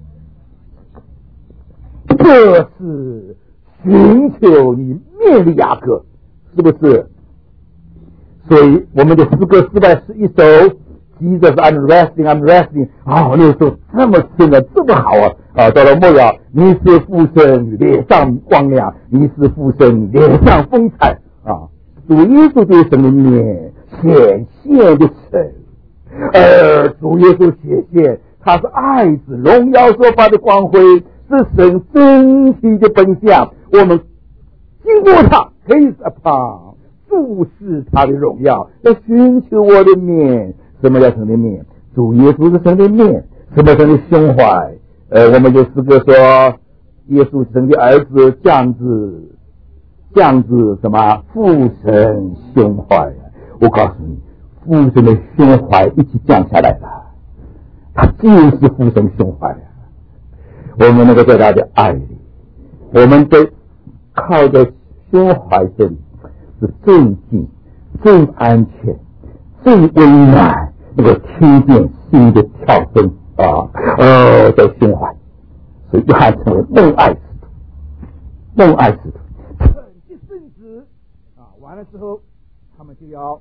这是寻求你面的雅各，是不是？所以我们的诗歌四百十一首 Jesus I'm resting I'm resting 啊，那时候这么深啊，这么好啊啊！到了末了，你是父神，脸上光亮；你是父神，脸上风采啊！主耶稣对神的面显现的神，而主耶稣显现，他是爱子，荣耀所发的光辉，是神真体的本相。我们经过他 ，gaze upon 注视他的荣耀，要寻求我的面。什么叫神的面？主耶稣是神的面。什么神的胸怀？呃，我们有诗歌说，耶稣神的儿子降至，降至什么？父神胸怀。我告诉你，父神的胸怀一起降下来了，他就是父神胸怀。我们能够在他的爱里，我们都靠着胸怀这里是最近、最安全、最温暖，能够听见心的跳动啊！哦，在胸怀，所以约翰成为孟爱使徒，孟爱使徒，恳切圣旨啊！完了之后，他们就要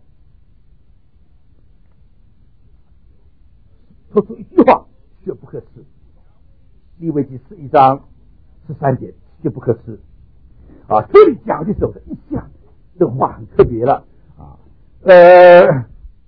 说出一句话：绝不可吃。利未记十一章十三节，绝不可吃。啊，这里讲的时候，一下这话很特别了啊，呃。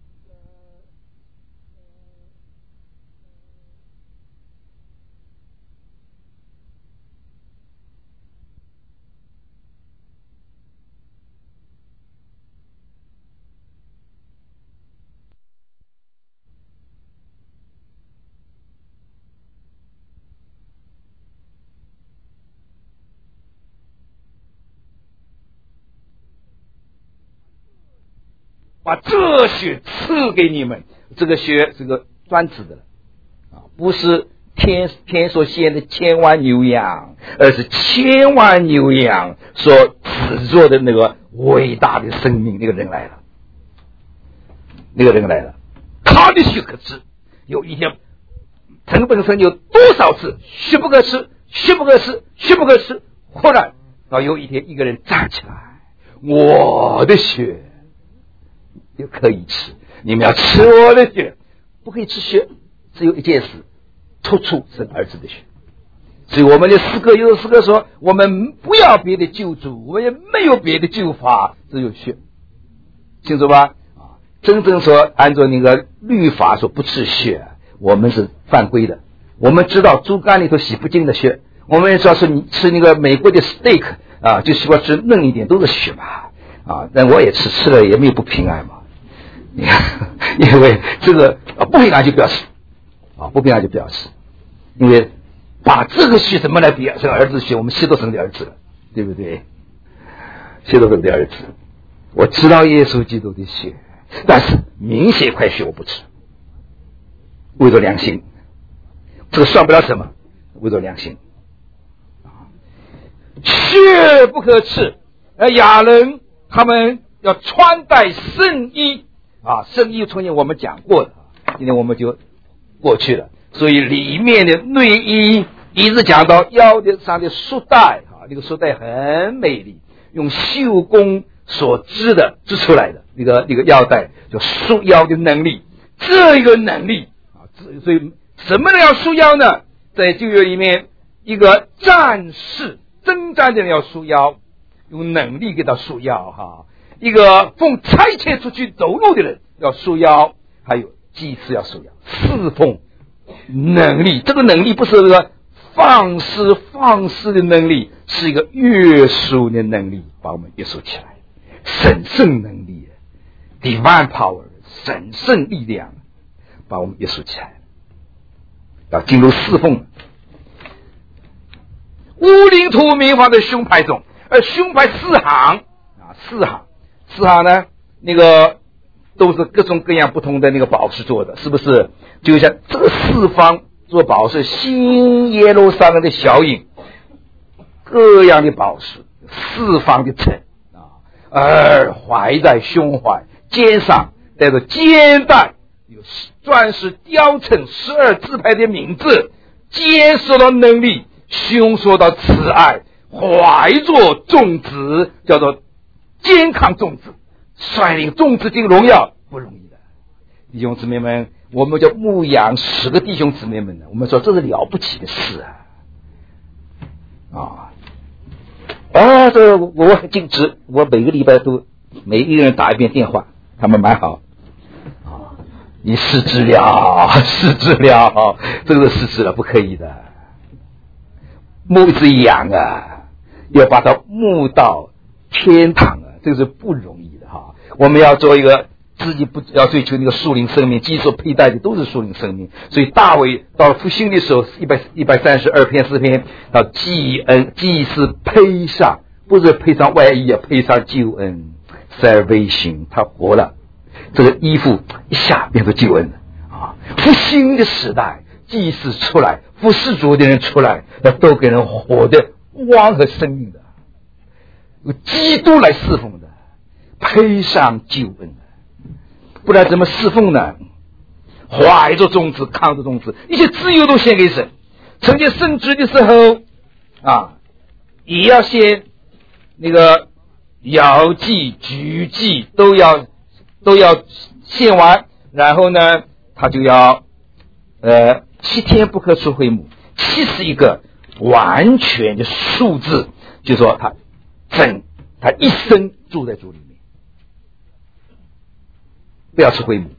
把这血赐给你们，这个血是个专指的了啊，不是天天所献的千万牛羊，而是千万牛羊所制作的那个伟大的生命。那个人来了，那个人来了，他的血可吃。有一天，陈本生有多少次血不可吃，血不可吃，血不可吃。忽然到有一天，一个人站起来，我的血就可以吃，你们要吃我的血，不可以吃血，只有一件事，突出生儿子的血。所以我们的诗歌有诗歌说，我们不要别的救主，我们也没有别的救法，只有血，清楚吧？啊，真正说按照那个律法说不吃血，我们是犯规的。我们知道猪肝里头洗不净的血，我们说是你吃那个美国的 steak 啊，就喜欢吃嫩一点，都是血嘛啊，但我也吃，吃了也没有不平安嘛。因为这个啊不平安就不要吃啊，不平安就不要吃，因为把这个血怎么来比啊？这个儿子血，我们血都生的儿子了，对不对？血都生的儿子，我知道耶稣基督的血，但是明显块血我不吃，为着良心，这个算不了什么，为着良心，血不可吃。而亚人他们要穿戴圣衣。啊，圣衣从前我们讲过的，今天我们就过去了。所以里面的内衣一直讲到腰的上的束带啊，那个束带很美丽，用绣工所织的织出来的那个那个腰带，就束腰的能力。这个能力啊，所以什么人要束腰呢？在旧约里面，一个战士征战的人要束腰，用能力给他束腰哈。一个奉差遣出去走路的人要束腰，还有祭司要束腰，侍奉能力。这个能力不是这个放肆放肆的能力，是一个约束的能力，把我们约束起来。神圣能力 ，divine power， 神圣力量，把我们约束起来。要进入侍奉，乌灵图明法的胸牌中，而胸牌四行啊，四行。四行呢，那个都是各种各样不同的那个宝石做的，是不是？就像这个四方做宝石，新耶路撒冷的小影，各样的宝石，四方的城啊，而怀在胸怀，肩上带着肩带，有钻石雕成十二字牌的名字，肩说到能力，胸说到慈爱，怀着种子，叫做健康种子，率领种子进荣耀不容易的。 弟兄姊妹们，我们叫牧养十个弟兄姊妹们呢，我们说这是了不起的事啊！啊，啊，这我很尽职，我每个礼拜都每一个人打一遍电话，他们蛮好。啊，你失职了，失职了，这个是失职了，不可以的。牧一只羊啊，要把它牧到天堂啊，这个是不容易的哈。我们要做一个。自己不要追求那个属灵生命，基所佩戴的都是属灵生命。所以大卫到了复兴的时候，一百一百三十二篇诗篇，到祭恩祭司配上，不是配上外衣啊，配上救恩 salvation， 他活了，这个衣服一下变成救恩了啊！复兴的时代，祭司出来，服侍主的人出来，那都给人活的光和生命的，有基督来侍奉的，配上救恩的。不然怎么侍奉呢？怀着种子，扛着种子，一切自由都献给神。承接圣职的时候啊，也要先那个摇祭、举祭都要都要献完，然后呢，他就要呃七天不可出会幕。七是一个完全的数字，就说他整他一生住在主里面。不要吃灰母。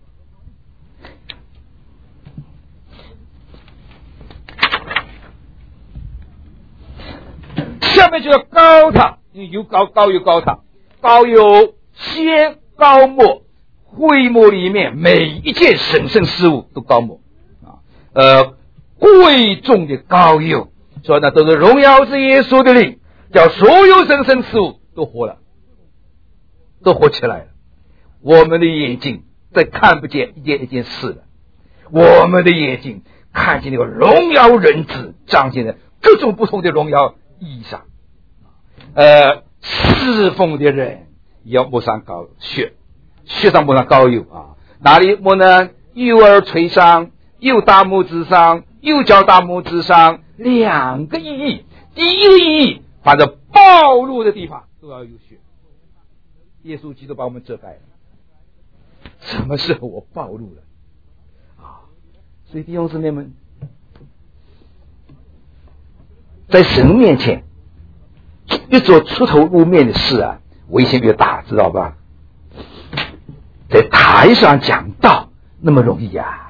下面就要高他，有高高有高他，高有先高末，会幕里面每一件神圣事物都高末啊，呃，贵重的高有，所以呢，都是荣耀之耶稣的灵，叫所有神圣事物都活了，都活起来了。我们的眼睛再看不见一件一件事了，我们的眼睛看见那个荣耀人子彰显的各种不同的荣耀意义上，呃，侍奉的人要抹上膏血，血上抹上膏油啊，哪里抹呢？右耳垂上，右大拇指上，右脚大拇指上，两个意义。第一个意义，把这暴露的地方都要有血，耶稣基督把我们遮盖了。什么时候我暴露了啊？所以弟兄姊妹们，在神面前一做出头露面的事啊，危险越大，知道吧？在台上讲道那么容易啊！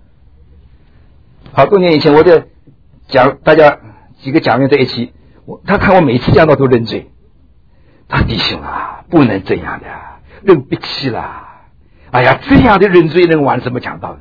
好多年以前，我的讲大家几个讲员在一起，我他看我每次讲道都认罪，他弟兄啊，不能这样的，认不起啦！哎呀，这样的认罪人玩什么讲道的？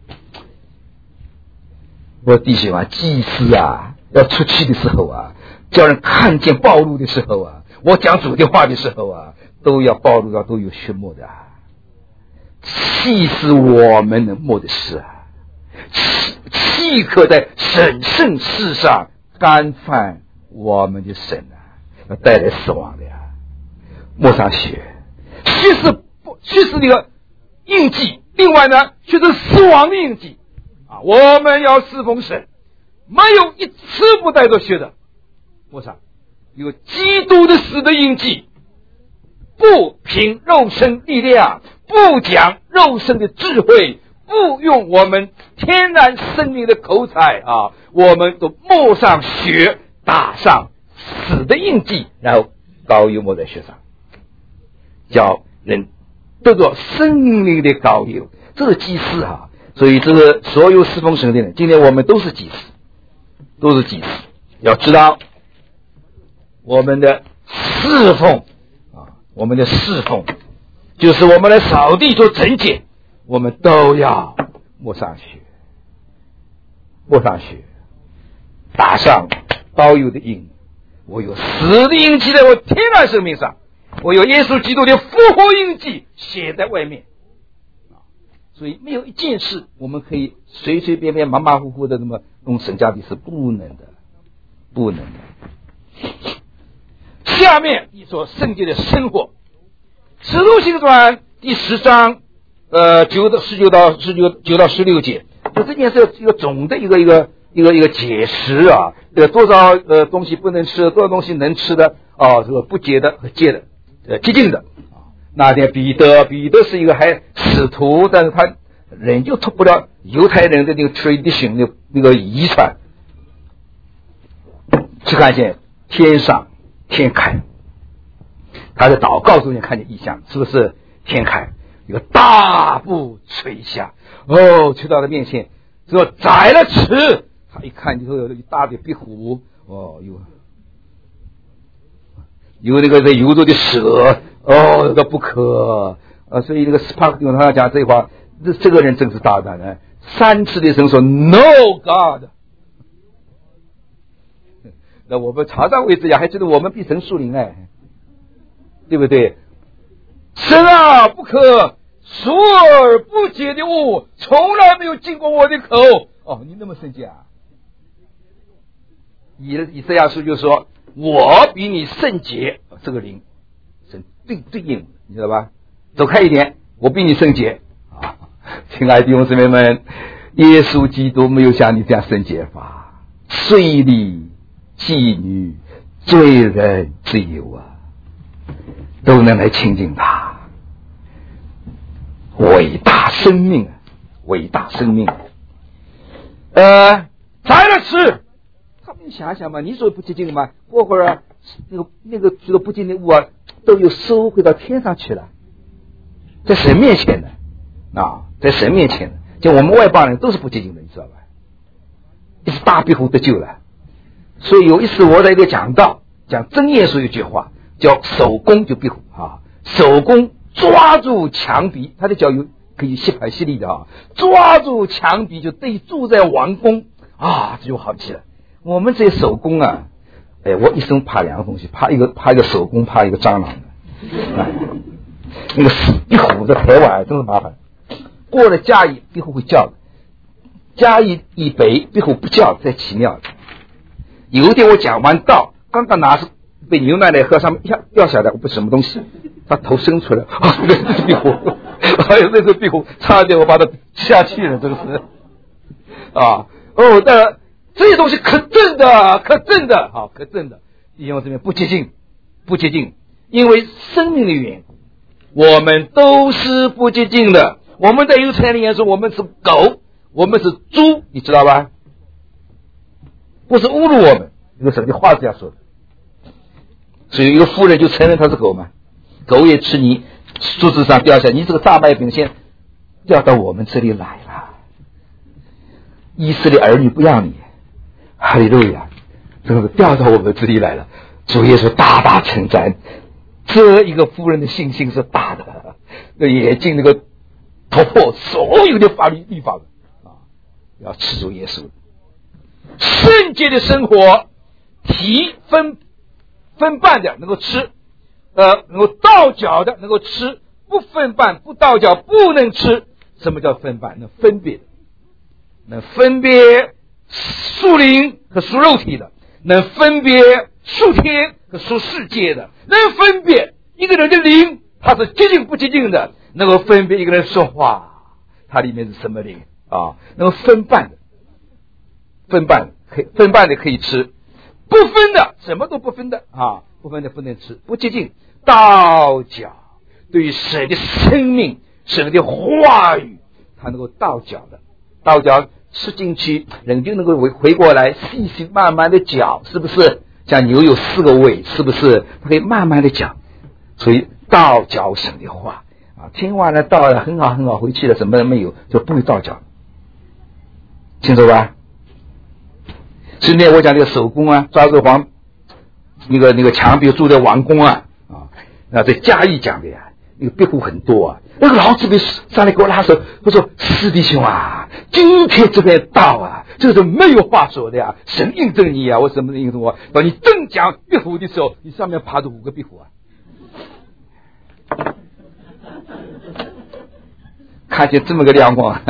我弟兄啊，祭司啊，要出去的时候啊，叫人看见暴露的时候啊，我讲主的话的时候啊，都要暴露到都有血沫的，气死我们的末的事啊，气可在神圣事上干犯我们的神啊，要带来死亡的呀，抹上血，血是不血是那个印记，另外呢，却是死亡的印记啊！我们要侍奉神，没有一次不带着血的。抹上有基督的死的印记，不凭肉身力量，不讲肉身的智慧，不用我们天然生命的口才啊！我们都抹上血，打上死的印记，然后膏油抹在血上，叫人得到生命的膏油，这是祭司啊！所以这个所有侍奉神的人，今天我们都是祭司，都是祭司。要知道我们的侍奉啊，我们的侍奉就是我们来扫地做整洁，我们都要抹上血，抹上血，打上膏油的印。我有死的印记在我天然生命上，我有耶稣基督的复活印记写在外面，所以没有一件事我们可以随随便便马马虎虎的那么弄神家的是不能的，不能的。下面一说圣洁的生活，使徒行传第十章，呃，九到十九到十九九到十六节，就这件事一个总的一个一个一个一个解释啊，有多少呃东西不能吃，多少东西能吃的哦，这个不洁的和洁的，呃，洁净的啊。那天彼得，彼得是一个还使徒，但是他人就脱不了犹太人的那个 tradition 的那个遗传。去看见天上天开，他在祷告中间看见异象，是不是天开？一个大步垂下，哦，去到他面前，说宰了吃。他一看就有一大堆壁虎，哦，有有那个在游走的蛇，哦，这个不可啊！所以那个 Spark 用他讲这话，这这个人真是大胆的，三次的声说 No God。那我们查到为止呀，还觉得我们比神属灵哎，对不对？神啊，不可俗而不洁的物，从来没有进过我的口。哦，你那么生气啊？以以赛亚书就说，我比你圣洁，这个灵神对对应，你知道吧？走开一点，我比你圣洁啊！亲爱的弟兄姊妹们，耶稣基督没有像你这样圣洁法，税吏、妓女、罪人自由啊，都能来亲近他。伟大生命，伟大生命。呃，宰了吃。他们想想嘛，你说不洁净吗？过会儿啊，那个那个这个不洁净的物啊，都有收回到天上去了，在神面前的啊，在神面前的，就我们外邦人都是不洁净的，你知道吧？一只大壁虎得救了。所以有一次我在一个讲道讲真耶稣一句话，叫手工就壁虎啊，手工抓住墙壁，他的脚有可以吸排吸力的啊，抓住墙壁就对住在王宫啊，这就好极了。我们这些手工啊，哎，我一生怕两个东西，怕一个怕一个手工，怕一个蟑螂的。啊、那个壁虎在台湾真是麻烦，过了嘉义壁虎会叫的，嘉义以北壁虎不叫，太奇妙了。有一天我讲完道，刚刚拿出杯牛奶来喝，上面一下掉下来，我不是什么东西，他头伸出来，啊，那是壁虎，还有那是壁虎，差点我把它下去了，这个是啊，哦，但这些东西可正的，可正的，好，可正的，弟兄这边不接近，不接近，因为生命的缘故，我们都是不接近的。我们在犹太人里面说，我们是狗，我们是猪，你知道吧？不是侮辱我们，这个神的话这样说的。所以一个妇人就承认他是狗嘛，狗也吃泥，树枝上掉下，你这个大麦饼先掉到我们这里来了。以色列儿女不要你，哈利路亚，这个掉到我们这里来了。主耶稣大大称赞，这一个妇人的信心是大的，那眼睛那个突破所有的法律律法的啊，要吃主耶稣。圣洁的生活，提分分半的能够吃，呃，能够倒脚的能够吃，不分半不倒脚不能吃。什么叫分半？能分别的，能分别属灵和属肉体的，能分别属天和属世界的，能分别一个人的灵他是接近不接近的，能够分别一个人说话他里面是什么灵啊，能够分半的。分半可以分半的可以吃，不分的什么都不分的啊，不分的不能吃，不接近倒脚，对于神的生命、神的话语，它能够倒脚的，倒脚吃进去，人就能够回回过来，细细慢慢的嚼，是不是？像牛有四个胃，是不是？它可以慢慢的嚼，所以倒脚神的话啊，听完了倒了很好很好，回去了什么都没有，就不会倒脚，清楚吧？今天我讲这个手工啊，抓住黄那个那个墙壁住在王宫啊啊，那在嘉义讲的呀，那个壁虎很多啊。那个老子辈上来给我拉手，我说师弟兄啊，今天这边到啊，这是没有话说的呀，神印证你啊，我什么印证我？当你正讲壁虎的时候，你上面爬着五个壁虎啊，看见这么个亮光。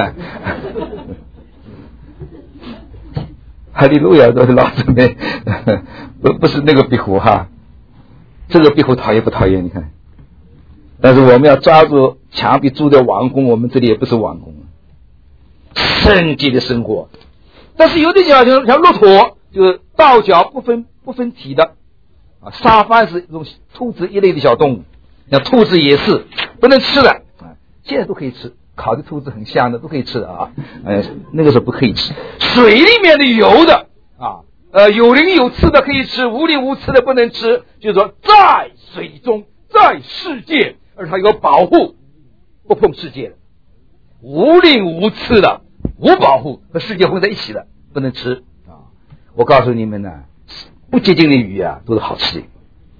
哈利路亚都是老子们，不不是那个壁虎哈，这个壁虎讨厌不讨厌？你看，但是我们要抓住墙壁住在王宫，我们这里也不是王宫，圣洁的生活。但是有的讲像像骆驼，就是倒脚不分不分体的啊，沙发是一种兔子一类的小动物，像兔子也是不能吃的啊，现在都可以吃烤的兔子很香的，都可以吃的啊。呃，那个时候不可以吃。水里面的游的啊，呃，有灵有刺的可以吃，无灵无刺的不能吃。就是说，在水中，在世界，而它有保护，不碰世界的。无灵无刺的，无保护和世界混在一起的，不能吃啊！我告诉你们呢，不洁净的鱼啊，都是好吃的。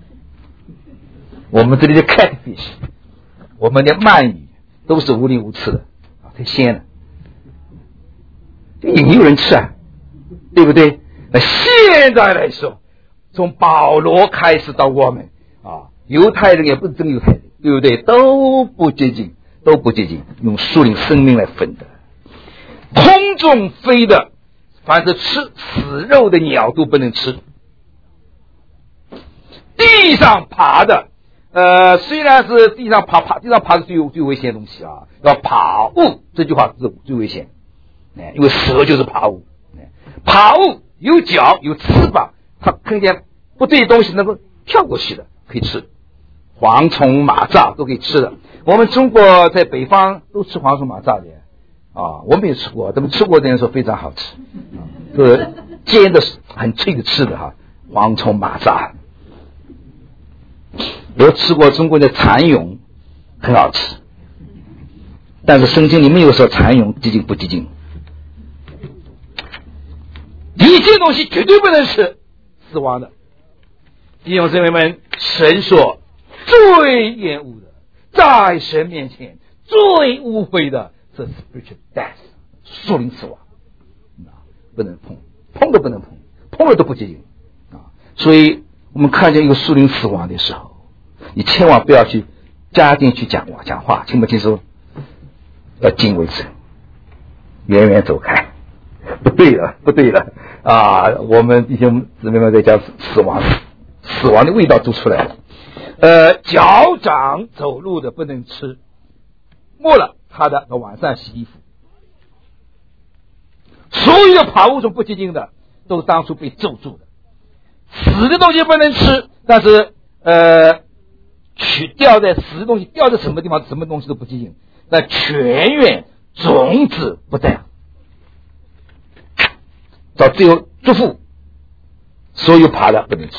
我们这里的 catfish， 我们的鳗鱼都是无灵无刺的啊，太鲜了，这也没有人吃啊，对不对？那现在来说，从保罗开始到我们啊，犹太人也不是真犹太人，对不对？都不洁净。都不接近，用树林生命来分的。空中飞的，凡是吃死肉的鸟都不能吃。地上爬的，呃，虽然是地上爬爬，地上爬是最最危险的东西啊，要爬物，这句话是最危险，哎，因为蛇就是爬物，爬物有脚有翅膀，它看见不对的东西能够跳过去的，可以吃。蝗虫蚂蚱都可以吃的。我们中国在北方都吃蝗虫蚂蚱的啊，我没有吃过，他们吃过的人说非常好吃，是煎的很脆的吃的哈，蝗虫蚂蚱。有吃过中国的蚕蛹，很好吃，但是圣经里没有说蚕蛹洁净不洁净。一切东西绝对不能吃，死亡的。弟兄姊妹们，神说最厌恶的，在神面前最污秽的是 spiritual death， 属灵死亡，不能碰，碰都不能碰，碰了都不洁净啊！所以我们看见一个属灵死亡的时候，你千万不要去加进去讲话，讲话听不清楚，要敬畏神，远远走开。不对了，不对了啊！我们弟兄姊妹们在讲死亡，死亡的味道都出来了。呃，脚掌走路的不能吃，没了他的到晚上洗衣服。所有的爬物中不洁净的，都当初被咒住的。死的东西不能吃，但是呃，取掉在死的东西掉在什么地方，什么东西都不洁净。那泉源种子不在，到最后祝福，所有爬的不能吃。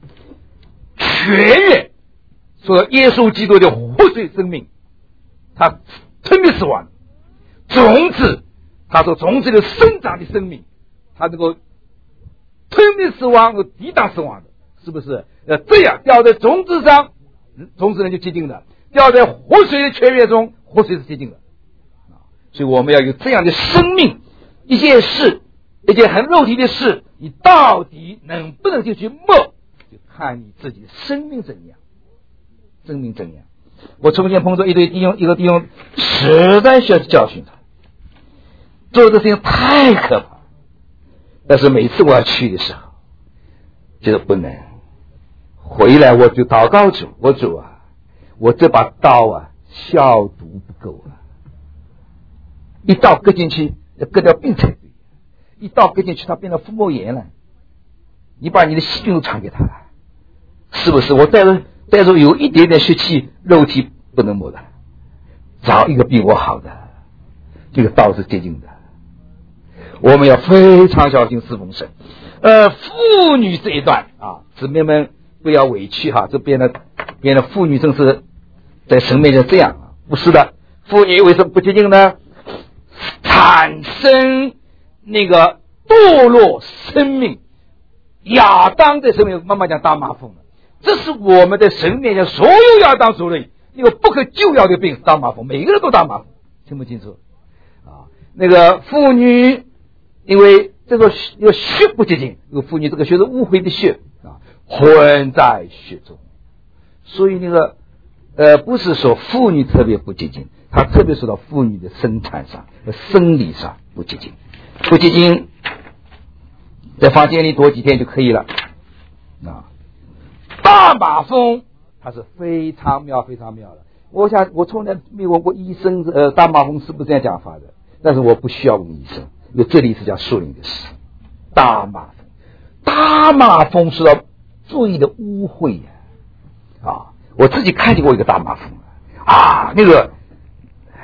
泉源说耶稣基督的活水生命，他吞灭死亡。种子，他说种子的生长的生命，他能够吞灭死亡和抵挡死亡的，是不是？呃，这样掉在种子上，种子人就洁净了；掉在活水的泉源中，活水是洁净的。所以我们要有这样的生命，一件事，一件很肉体的事，你到底能不能就去摸，就看你自己的生命怎样。生命怎样？我从前碰到一对弟兄，一个弟兄实在需要教训他，做这事情太可怕。但是每次我要去的时候，就是不能。回来我就祷告主，我主啊，我这把刀啊消毒不够啊，一刀割进去要割掉病才对，一刀割进去它变成腹膜炎了，你把你的细菌都传给他了，是不是？我带着带着有一点点血气，肉体不能摸的，找一个比我好的，这个道是洁净的。我们要非常小心侍奉神。呃，妇女这一段啊，姊妹们不要委屈哈，这边的边的妇女正是在神面前这样啊，不是的。妇女为什么不洁净呢？产生那个堕落生命，亚当在神面前慢慢讲大麻风了。这是我们在神面前所有亚当族类那个不可救药的病，大麻风，每个人都大麻风，听不清楚啊？那个妇女，因为这个这个血不洁净，这个妇女这个血是污秽的血啊，混在血中，所以那个呃，不是说妇女特别不洁净，他特别说到妇女的生产上和生理上不洁净，不洁净，在房间里躲几天就可以了啊。大麻风它是非常妙非常妙的，我想我从来没问过医生呃大麻风是不是这样讲法的，但是我不需要问医生，因为这里是讲属灵的事。大麻风，大麻风是要注意的污秽呀啊！我自己看见过一个大麻风啊，那个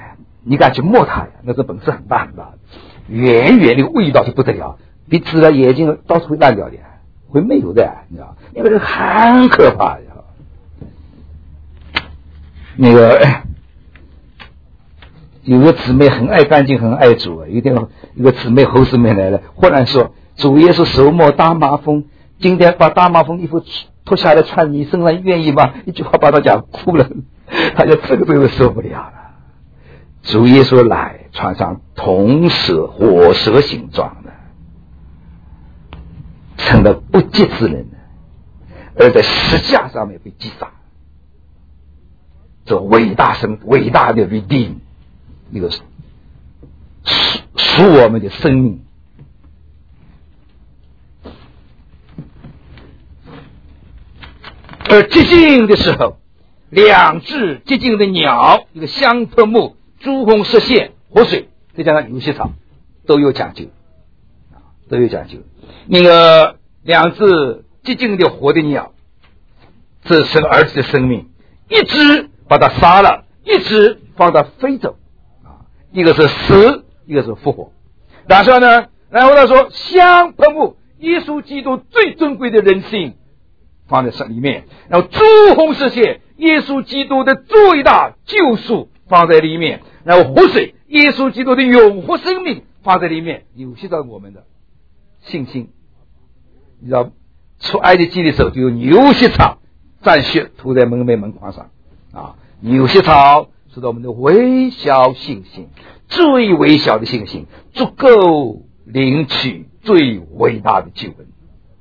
你敢去摸它呀？那个本事很大很大，远远那个味道就不得了，比指了眼睛到处会烂掉的，会没有的，你知道？那个人很可怕呀。那个有个姊妹很爱干净，很爱主。有一天，一个姊妹侯姊妹来了，忽然说：“主耶稣手摸大麻风，今天把大麻风衣服脱下来穿你身上，愿意吗？”一句话把他讲哭了，他就这个这个受不了了。主耶稣来，穿上铜蛇、火蛇形状的，成了不洁之人的，而在十字架上面被击杀。这伟大神、伟大的 redeem， 那个属属我们的生命。而寂静的时候，两只寂静的鸟，一个香柏木、朱红色线、活水，再加上有些草，都有讲究，都有讲究。那个两只寂静的活的鸟，这是个儿子的生命，一只把他杀了，一只放到非洲，啊，一个是死，一个是复活。然后呢，然后他说香柏木，耶稣基督最尊贵的人性放在这里面，然后朱红色线，耶稣基督的最大救赎放在里面，然后活水，耶稣基督的永活生命放在里面，有些到我们的信心。你知道出埃及记的时候就有牛膝草蘸血涂在门楣门框上啊，牛膝草是我们的微小信心，最微小的信心足够领取最伟大的救恩。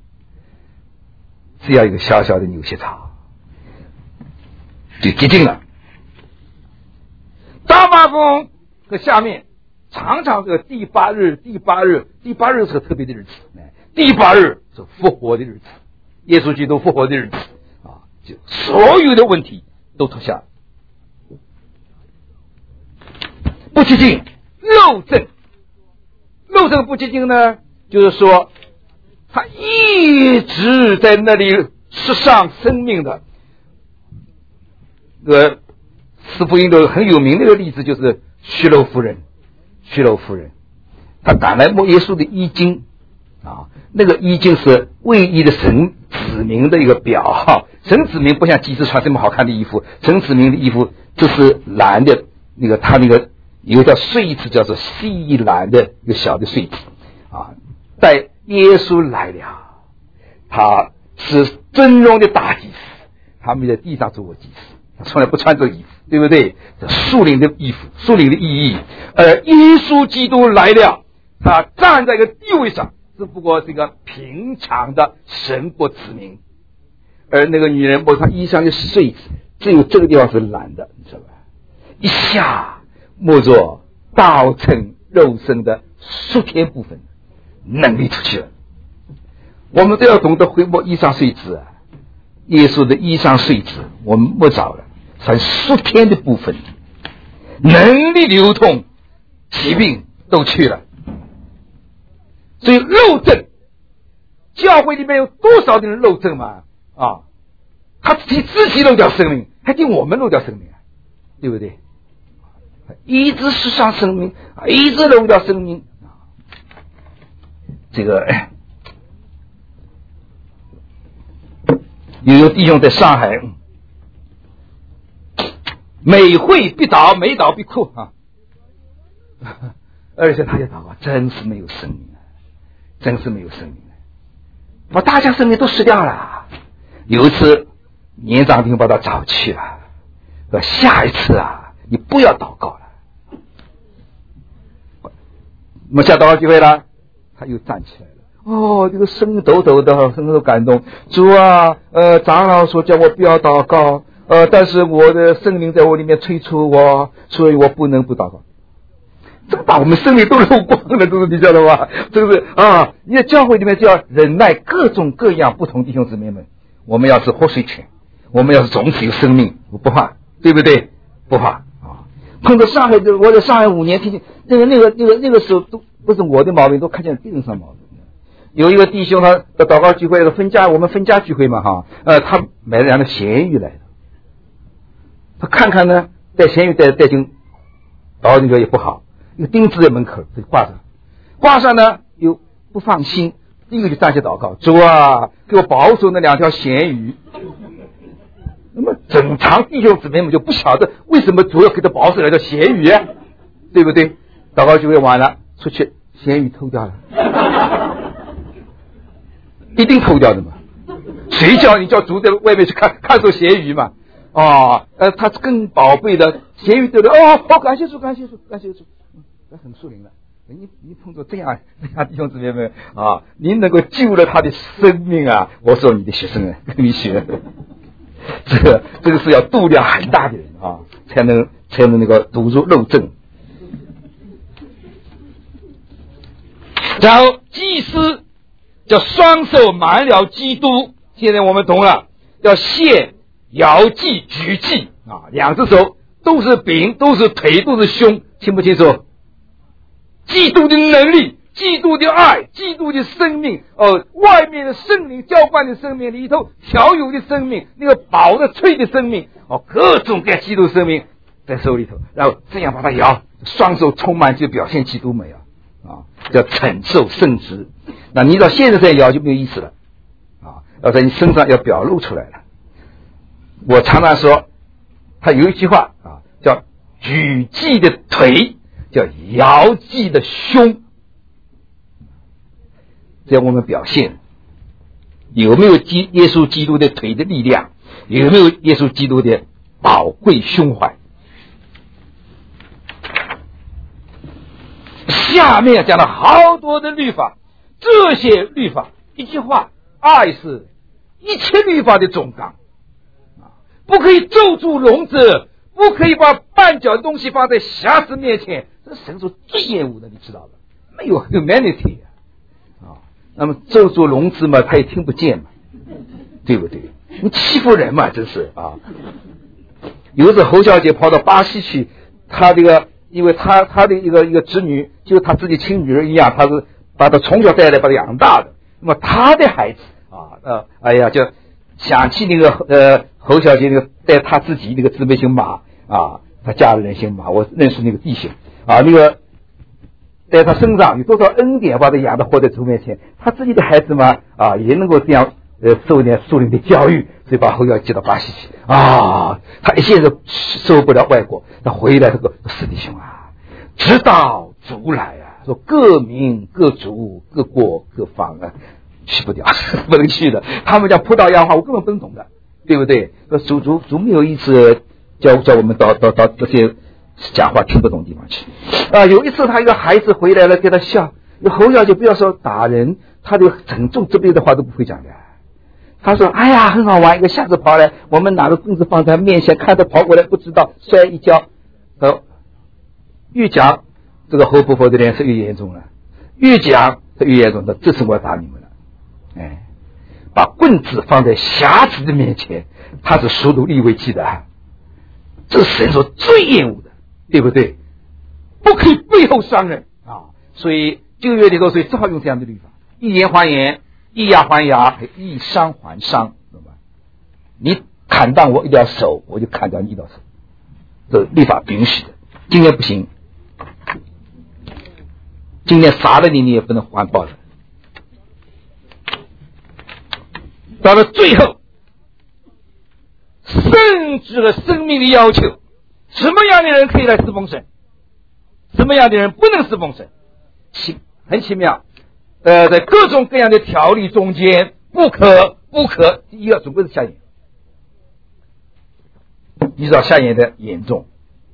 只要一个小小的牛膝草就接近了。大麻风和下面常常这个第八日第八日第八日是个特别的日子，第八日是复活的日子，耶稣基督复活的日子啊，就所有的问题都脱下。不接近漏证，漏证不接近呢，就是说他一直在那里失上生命的。这个四福音都很有名的一个例子，就是虚楼夫人。虚楼夫人她赶来摸耶稣的衣襟啊，那个衣襟是唯一的神子民的一个表号。神子民不像祭司穿这么好看的衣服，神子民的衣服就是蓝的，那个他那个有一条穗子叫做细蓝的一个小的穗子啊。带耶稣来了，他是尊荣的大祭司，他没在地上做过祭司，他从来不穿这个衣服，对不对？这属灵的衣服，属灵的意义。而耶稣基督来了，他站在一个地位上，只不过是一个平常的神国子民。而那个女人摸她衣裳的穗子，只有这个地方是蓝的，你知道吧？一下摸着道成肉身的属天部分能力出去了。我们都要懂得回摸衣裳穗子啊，耶稣的衣裳穗子我们摸着了，是属天的部分，能力流通，疾病都去了。所以漏证，教会里面有多少的人漏证嘛？啊，他替自己漏掉生命，还替我们漏掉生命，对不对？一直失上生命，一直漏掉生命。这个有弟兄在上海，每会必倒，每倒必哭啊！而且他就祷告，真是没有生命啊，真是没有生命啊！把大家生命都失掉了。有一次年长弟兄把他找去了，说下一次啊，你不要祷告了。我们下祷告机会了，他又站起来了。哦，这个声抖抖的，深受感动。主啊，呃，长老说叫我不要祷告，呃，但是我的圣灵在我里面催促我，所以我不能不祷告。这个把我们生命都漏光了，这个你晓得吧？这个是啊，你在教会里面就要忍耐各种各样不同弟兄姊妹们。我们要是活水泉，我们要是种子有生命，我不怕，对不对？不怕啊！碰到上海的，我在上海五年，听见那个那个那个那个时候都不是我的毛病，都看见别人上毛病。有一个弟兄，他的祷告聚会，分家，我们分家聚会嘛，哈，呃，他买了两个咸鱼来的，他看看呢，带咸鱼带带进然后那个也不好，一个钉子在门口就挂上，挂上呢又不放心，第一个就站起祷告，主啊，给我保守那两条咸鱼。那么整场弟兄姊妹们就不晓得为什么主要给他保守两条咸鱼啊，对不对？祷告聚会完了，出去咸鱼偷掉了，一定偷掉的嘛。谁叫你叫主在外面去看看守咸鱼嘛？哦，呃，他更宝贝的咸鱼对不对？哦，好，感谢主，感谢主，感谢主，嗯，很树林了。你你碰到这样这样弟兄姊妹们啊，您能够救了他的生命啊！我说你的学生啊，跟你学，这个这个是要度量很大的人啊，才能才能那个堵住漏症。然后祭司叫双手满了基督，现在我们懂了，要献摇祭举祭啊，两只手都是饼，都是腿，都是胸，清不清楚？基督的能力，基督的爱，基督的生命，哦，外面的圣灵浇灌的生命，里头调油的生命，那个宝的脆的生命，哦，各种各样基督生命在手里头，然后这样把它摇，双手充满就表现基督美啊，啊，叫承受圣职。那你到现在再摇就没有意思了，啊，要在你身上要表露出来了。我常常说，他有一句话啊，叫举祭的腿，叫摇祭的胸。这样我们表现有没有基耶稣基督的腿的力量，有没有耶稣基督的宝贵胸怀。下面讲了好多的律法，这些律法一句话，爱是一切律法的总纲，不可以咒住聋子，不可以把绊脚的东西放在瞎子面前，这神所最厌恶的，你知道吧？没有 humanity 啊！那么咒住聋子嘛，他也听不见嘛，对不对？你欺负人嘛，真是啊！有一次侯小姐跑到巴西去，她这个因为她她的一个一个侄女，就她自己亲女儿一样，她是把她从小带来把她养大的。那么她的孩子啊，呃，哎呀，就想起那个呃侯小姐那个带她自己那个姊妹姓马啊，她家里人姓马，我认识那个弟兄啊，那个在她身上有多少恩典，把她养得活在主面前，她自己的孩子嘛啊，也能够这样呃受点属灵的教育，所以把侯小姐接到巴西去啊，她一下子受不了外国，她回来这个师弟兄啊，直到主来啊，说各民各族各国各方啊，去不掉，不能去的。他们讲葡萄牙话，我根本不能懂的，对不对？说主主主没有一次叫叫我们到到到这些讲话听不懂的地方去啊。有一次他一个孩子回来了，给他笑，侯小姐不要说打人，他的很重这辈的话都不会讲的。他说：“哎呀，很好玩，一个瞎子跑来，我们拿着棍子放在他面前，看他跑过来，不知道摔一跤。呃，越讲这个侯伯伯的脸色越严重了，越讲他越严重的，这次我要打你们了。哎，把棍子放在瞎子的面前，他是熟读利未记的，这是神所最厌恶的，对不对？不可以背后伤人啊！所以旧约里头，所以只好用这样的律法：以言还言，以牙还牙，以伤还伤，懂吧？你砍断我一条手，我就砍断你一条手，这律法不允许的。今天不行，今天杀了你，你也不能还报的。到了最后，甚至了生命的要求，什么样的人可以来侍奉神，什么样的人不能侍奉神，奇很奇妙。呃，在各种各样的条例中间，不可不可，第一个总归是瞎眼。你知道瞎眼的严重，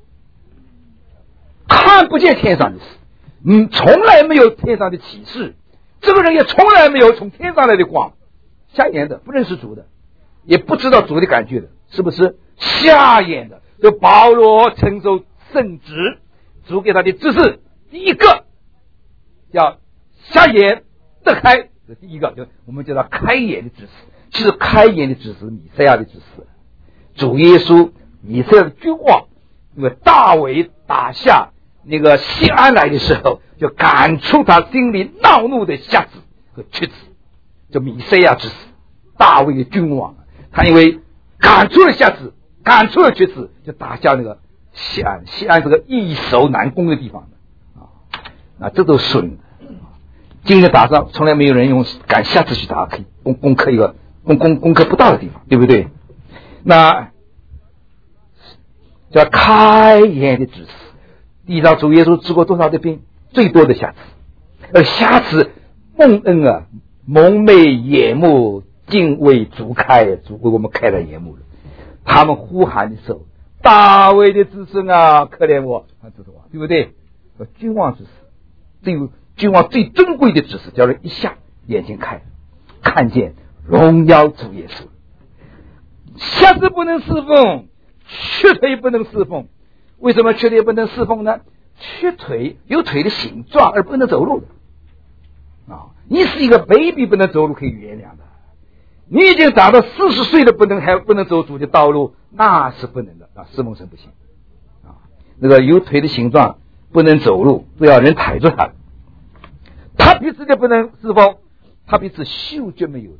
看不见天上的事，嗯，从来没有天上的启示，这个人也从来没有从天上来的光，瞎眼的，不认识主的，也不知道主的感觉的，是不是瞎眼的？就保罗承受圣职，主给他的指示，第一个叫瞎眼得开，这第一个就我们叫他开眼的指示。其实开眼的指示，弥赛亚的指示，主耶稣弥赛亚的君王，因为大卫打下那个西安来的时候，就赶出他心里恼怒的瞎子和瘸子，叫弥赛亚之死。大卫的君王，他因为赶出了瞎子，赶出了瘸子，就打下那个西安，西安这个易守难攻的地方的啊，那这都是属灵的。今天打仗从来没有人用敢下次去打，可以攻攻克一个攻攻攻克不到的地方，对不对？那叫开眼的指示。地上主耶稣治过多少的病？最多的瑕疵，而瑕疵蒙恩啊，蒙昧眼目，敬畏主开，主为我们开了眼目了。他们呼喊的时候，大卫的子孙啊，可怜我，这是我，对不对？君王之事，只有君王最珍贵的指示，叫人一下眼睛开，看见荣耀主耶稣。瞎子不能侍奉，瘸腿不能侍奉。为什么瘸腿不能侍奉呢？瘸腿有腿的形状而不能走路的啊！你是一个 baby 不能走路可以原谅的，你已经长到四十岁了不能还不能走主的道路，那是不能的啊！侍奉神不行啊！那个有腿的形状不能走路，都要人抬着他。他彼此的不能侍奉，他彼此嗅觉没有的，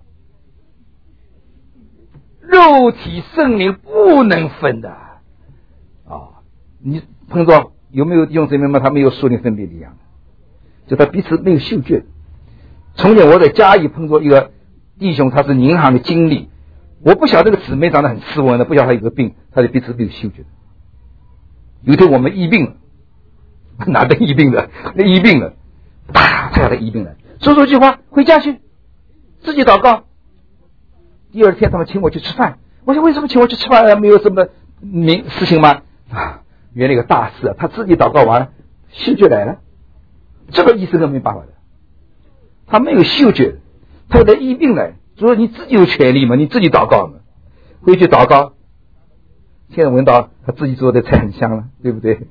肉体圣灵不能分的啊！你碰到有没有弟兄姊妹们？他没有属灵分别力量，就他彼此没有嗅觉。从前我在嘉义碰到一个弟兄，他是银行的经理，我不晓得这个姊妹长得很斯文的，不晓得他有个病，他的彼此没有嗅觉。有一天我们医病了，哪得医病的？那医病了，啪，他要他医病了，说说句话，回家去，自己祷告。第二天他们请我去吃饭，我想为什么请我去吃饭？没有什么明事情吗？啊，原来有个大事啊，他自己祷告完了，嗅觉来了，这个医生都没办法的，他没有嗅觉，他来医病来，所以你自己有权利嘛，你自己祷告嘛，回去祷告，现在闻到他自己做的菜很香了，对不对？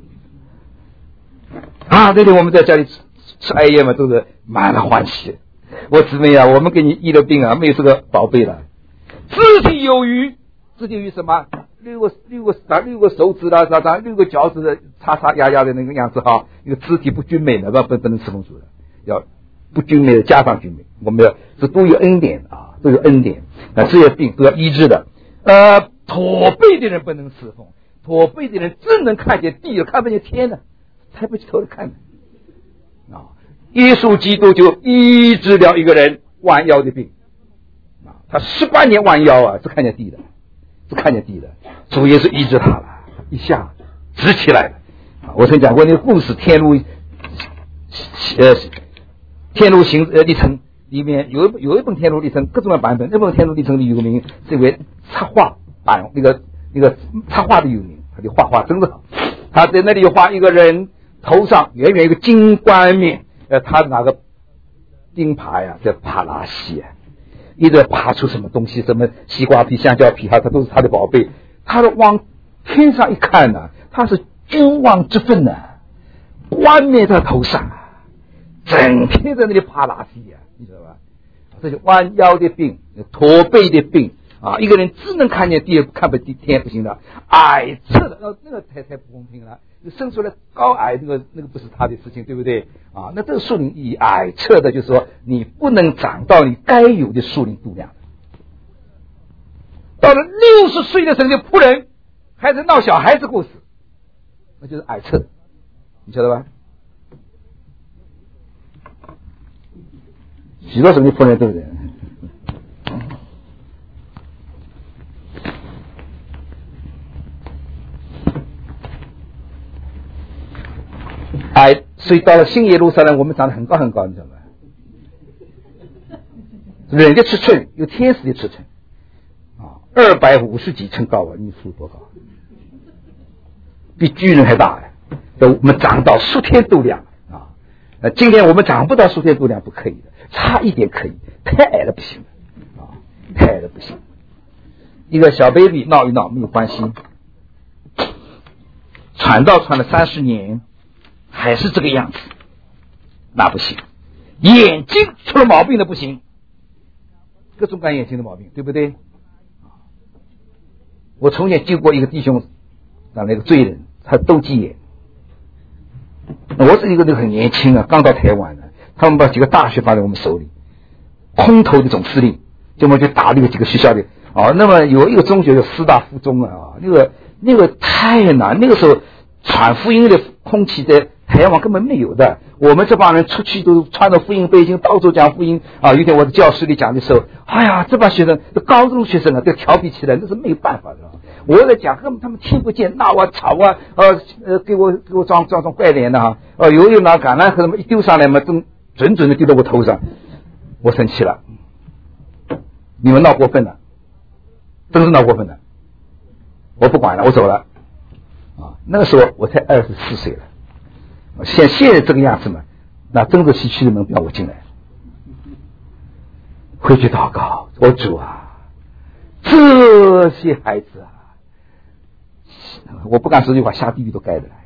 啊，那天我们在家里吃吃艾叶嘛，都是满了欢喜。我姊妹啊，我们给你医了病啊，没有这个宝贝了。肢体有余，肢体有余什么？六个六个啥六个手指啦，啥啥六个脚趾的叉叉压压的那个样子哈，一个肢体不均美的，不不不能侍奉主的，要不均美的加上均美。我们要这都有恩典啊，都有恩典啊，这些病都要医治的。呃，驼背的人不能侍奉，驼背的人只能看见地，看不见天的，抬不起头来看的啊。耶稣基督就医治了一个人弯腰的病啊，他十八年弯腰啊，只看见地的，只看见地的。主耶稣医治他了，一下直起来了啊！我曾讲过那个故事，天路呃天路行呃历程里面有一有一本天路历程各种的版本，那本天路历程里有名这位插画版那个那个插画的有名，他就画画真的好，他在那里画一个人头上远远一个金冠冕。呃，他拿个钉耙呀，在耙拉西啊，一直耙出什么东西，什么西瓜皮、香蕉皮哈，它都是他的宝贝。他的往天上一看呢、啊，他是君王之分呢、啊，冠冕在头上啊，整天在那里耙拉西呀、啊，你知道吧？这是弯腰的病，驼背的病啊，一个人只能看见地，看不见天不行的，矮侧的，那那个太太不公平了。生出来高矮那个那个不是他的事情，对不对啊？那这个树龄以矮测的，就是说你不能长到你该有的树龄度量。到了六十岁的时候，仆人还在闹小孩子故事，那就是矮测，你晓得吧？许多什么仆人对不对？哎，所以到了新耶路撒冷，我们长得很高很高，你知道吗？人的尺寸有天使的尺寸啊，二百五十几寸高啊，你数多高？比巨人还大呀！我们长到数天度量啊！呃，今天我们长不到数天度量不可以的，差一点可以，太矮了不行啊，太矮了不行。一个小 baby 闹一闹没有关系，传道传了三十年。还是这个样子，那不行。眼睛出了毛病的不行，各种各样眼睛的毛病，对不对？我从前救过一个弟兄，那那个罪人，他斗鸡眼。我是一个那个很年轻啊，刚到台湾的，他们把几个大学放在我们手里，空头的总司令，就我们就打那个几个学校的， 哦，那么有一个中学叫师大附中啊，那个那个太难，那个时候传福音的空气在台湾根本没有的。我们这帮人出去都穿着福音背心，到处讲福音啊。有一天我在教室里讲的时候，哎呀，这帮学生，高中学生啊，都调皮起来，那是没有办法的。我在讲，根本他们听不见，闹啊吵啊，呃呃，给我给我装装装怪脸的啊。哦、呃，有有拿橄榄核什么一丢上来嘛，准准准的丢到我头上，我生气了。你们闹过分了，真是闹过分了，我不管了，我走了。啊，那个时候我才二十四岁了。像现在这个样子嘛，那真是西区的门不要我进来。回去祷告，我主啊，这些孩子啊，我不敢说句话，下地狱都该的了呀。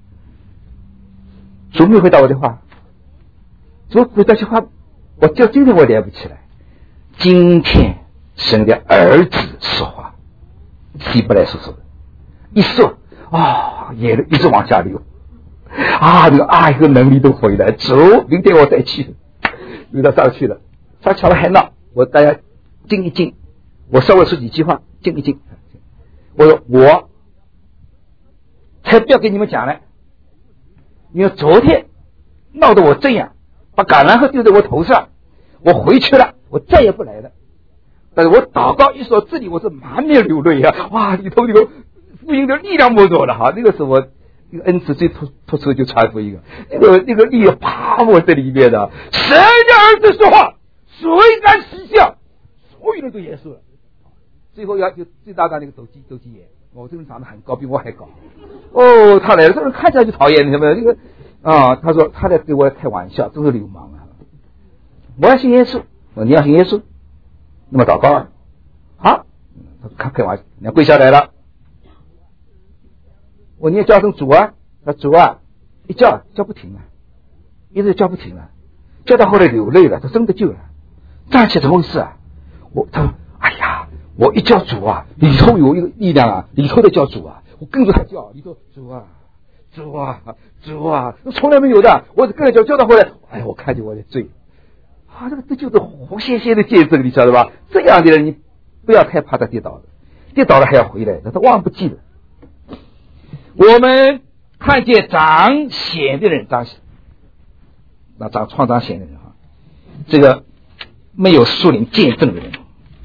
主没回答我的话，主回答这话，我就今天我连不起来。今天神的儿子说话，希伯来所说的，一说啊、哦，眼泪一直往下流。啊，这个啊，一个能力都回来，走，明天我再去，流到上去了，上桥了还闹，我大家静一静，我稍微说几句话，静一静。我说我才不要跟你们讲了，因为昨天闹得我这样，把橄榄核丢在我头上，我回去了，我再也不来了。但是我祷告一说这里，我是满面流泪啊！哇，里头那个福音的力量没着了哈，那个是我。这个恩赐最突突出就传福音了，那个那个力啪我这里面的，神的儿子说话，谁敢嬉笑？所有人都严肃了。最后要就最大的那个斗鸡斗鸡眼，我这个人长得很高，比我还高。哦，他来了，这人看起来就讨厌，你知道吗？这个啊，他说他在对我开玩笑，真是流氓啊！我要信耶稣，我说你要信耶稣，那么祷告啊，好，他开玩笑，你要跪下来了。我你也叫声主啊，那主啊，一叫叫不停了，一直叫不停了，叫到后来流泪了，他真的救了，站起来怎么回事啊？我他说，哎呀，我一叫主啊，里头有一个力量啊，里头的叫主啊，我跟着他叫，里头主啊，主啊，主啊，从来没有的，我只跟着叫，叫到后来，哎呀，我看见我的罪，啊，这个这就是活鲜鲜的见证，你晓得吧？这样的人你不要太怕他跌倒了，跌倒了还要回来，他忘不记的。我们看见长显的人，长显，那长创长显的人哈，这个没有属灵见证的人。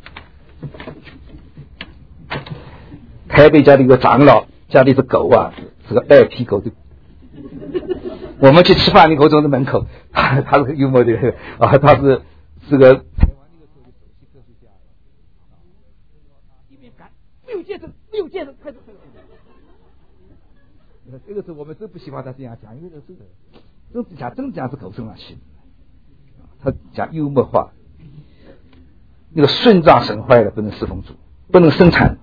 台北家的一个长老家里的狗啊，是个爱皮狗的。我们去吃饭，那个从的门口，他他是个幽默的人啊，他是是个台湾那个时候的首席科学家，一面赶，没有见证，没有见证，快走快走。这个时候我们真不喜欢他这样讲，因为这个真讲真讲是口身上去，他讲幽默话。那个肾脏损坏了不能侍奉主，不能生产。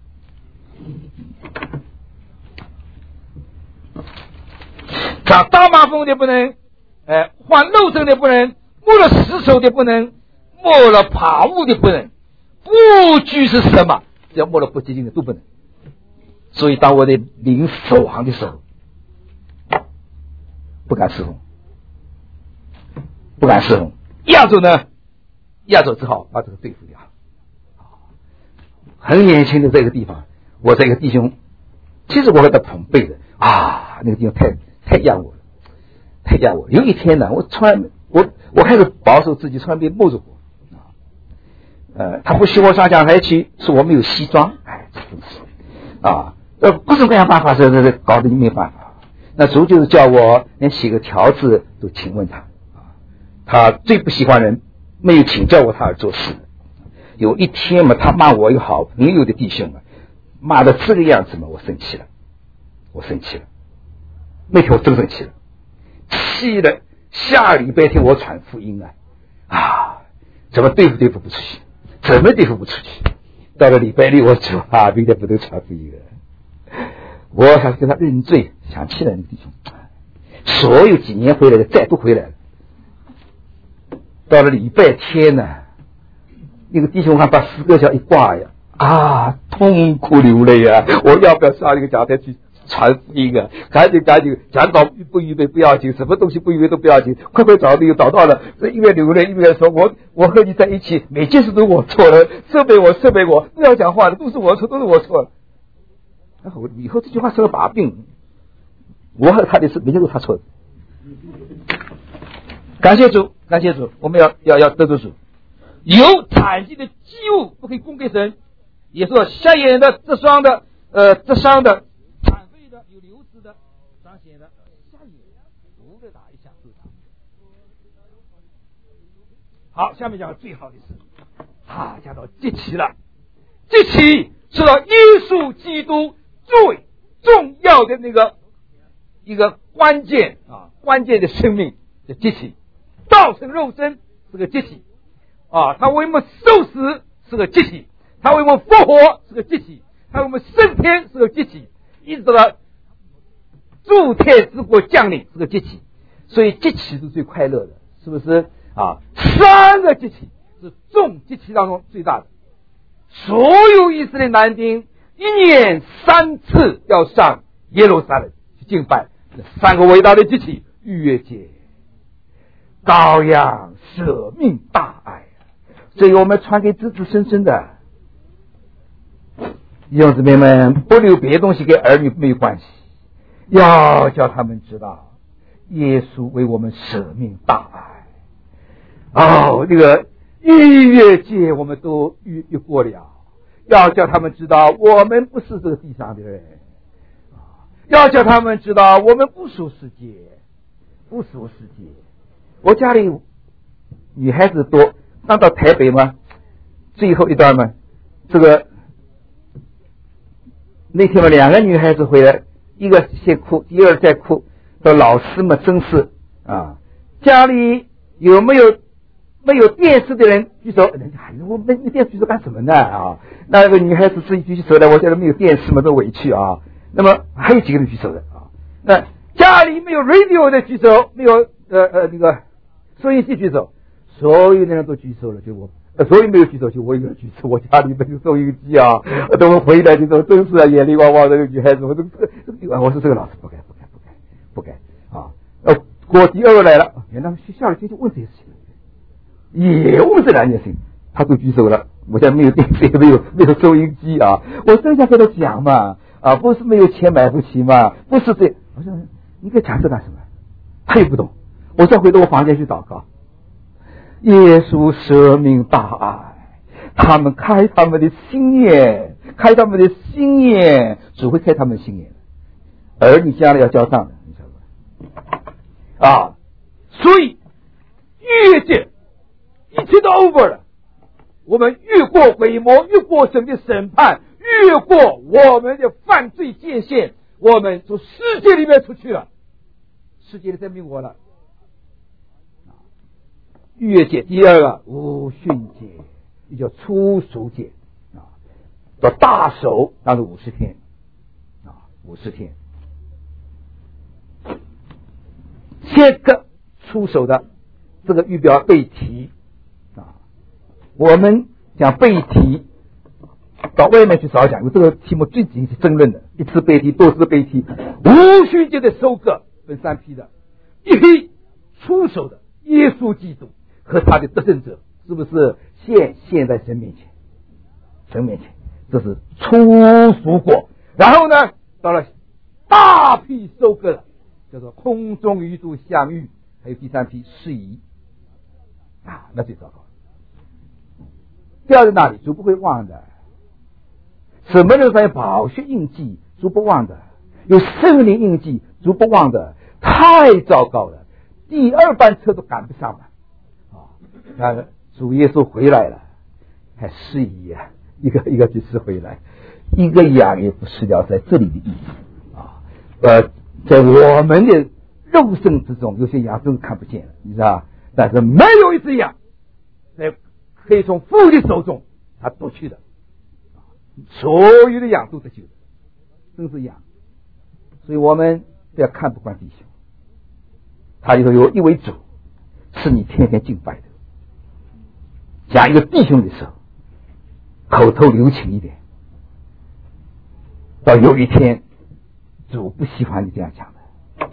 长大麻风的不能，哎，患肉症的不能，没了尸首的不能，没了爬物的不能，不拘是什么？只要没了不洁净的都不能。所以当我的灵死亡的时候，不敢侍奉，不敢侍奉。亚洲呢，亚洲只好把这个对付掉。很年轻的这个地方，我这个弟兄，其实我和他同辈的啊，那个地方太太压我了，太压我了。有一天呢，我从来我我还是保守自己，从来没摸着过啊。呃，他不许我上讲台去，说我没有西装，哎，这真是啊。呃，各种各样办法是是搞得你没办法。那主就是叫我连写个条子都请问他啊，他最不喜欢人没有请教过他而做事。有一天嘛，他骂我一个好朋友的弟兄嘛，骂的这个样子嘛，我生气了，我生气了，那天我真生气了，气了。下礼拜天我传福音啊，啊，怎么对付对付不出去，怎么对付不出去？到了礼拜六我主啊，明天不能传福音了。我还跟他认罪，想起来那个弟兄，所有几年回来的再不回来了。到了礼拜天呢，那个弟兄还把四个脚一挂呀，啊，痛哭流泪啊！我要不要上那个讲台去传福音啊，赶紧赶紧，讲稿不预备不要紧，什么东西不预备都不要紧，快快找又找到了，这一边流泪一边说，我我和你在一起，每件事都我错了，赦免我赦免我，不要讲话了，都是我错，都是我错了。然后以后这句话是个把柄，我和他的事每件都是他错的。感谢主，感谢主，我们要要要得罪主。有产业的祭物不可以供给神，也说瞎眼的、痔疮的、呃痔伤的、残废的、有流失的、长癣的、瞎眼无论哪一项都打。好，下面讲最好的是，他讲到节期了，节期是到耶稣基督最重要的那个一个关键啊，关键的生命的节期，道成肉身是个节期。啊，他为我们受死是个节期，他为我们复活是个节期，他为我们升天是个节期，一直到了诸天之国降临是个节期，所以节期是最快乐的，是不是啊？三个节期是众节期当中最大的，所有以色列男丁一年三次要上耶路撒冷去敬拜，这三个伟大的节期：逾越节、羔羊舍命大爱。所以我们传给子子孙孙的弟兄姊妹们，不留别的东西给儿女没有关系，要叫他们知道耶稣为我们舍命大爱。哦，这个逾越节我们都逾越过了，要叫他们知道我们不是这个地上的人，要叫他们知道我们不属世界，不属世界。我家里女孩子多，上到台北嘛，最后一段嘛，这个那天嘛，两个女孩子回来，一个先哭，第二再哭，说老师嘛真是啊，家里有没有没有电视的人举手？人家哎，我没电视举手干什么呢啊？那个女孩子自己举手的，我觉得没有电视嘛，都委屈啊。那么还有几个人举手的啊？那家里没有 radio 的举手，没有呃呃那个收音机举手。所有的人都举手了，就我，所有没有举手，就我一个人举手。我家里没有收音机啊，等我回来的时候，真是啊，眼泪汪汪的女孩子，我都，我说这个老师不该，不该，不该，不该啊！呃，过第二个来了，原来学校里天天问这些事情，也问这两件事情，他都举手了。我现在没有电视，也没有没有收音机啊，我正想跟他讲嘛，啊，不是没有钱买不起嘛，不是这，我说你给讲这干什么？他也不懂。我再回到我房间去祷告。耶稣舍命大爱，他们开他们的心眼，开他们的心眼，只会开他们的心眼，而你将来要交账的，你晓得吧？啊，所以越界一切都 over 了，我们越过鬼魔，越过神的审判，越过我们的犯罪界限，我们从世界里面出去了，世界的生命活了。逾越节，第二个五旬节，也叫初熟节啊，到大熟，那是五十天啊，五十天。先个出手的这个预表背题啊，我们讲背题，到外面去少讲，因为这个题目最引起争论的，一次背题，多次背题。五旬节的收割分三批的，一批出手的耶稣基督和他的得胜者，是不是现现在神面前？神面前，这是初熟果。然后呢，到了大批收割了，叫做空中鱼肚相遇，还有第三批适宜啊，那最糟糕。掉在那里，主不会忘的。什么人上有宝血印记，主不忘的；有圣灵印记，主不忘的。太糟糕了，第二班车都赶不上了。那主耶稣回来了，还适宜啊，一个一个去吃回来，一个羊也不吃掉，在这里的意思啊，呃，在我们的肉身之中，有些羊真是看不见了，你知道吧？但是没有一只羊，在可以从父的手中他夺去的，所有的羊都得救的，真是羊。所以我们不要看不惯弟兄，他里头有一位主，是你天天敬拜的。讲一个弟兄的时候，口头留情一点，到有一天主不喜欢你这样讲的。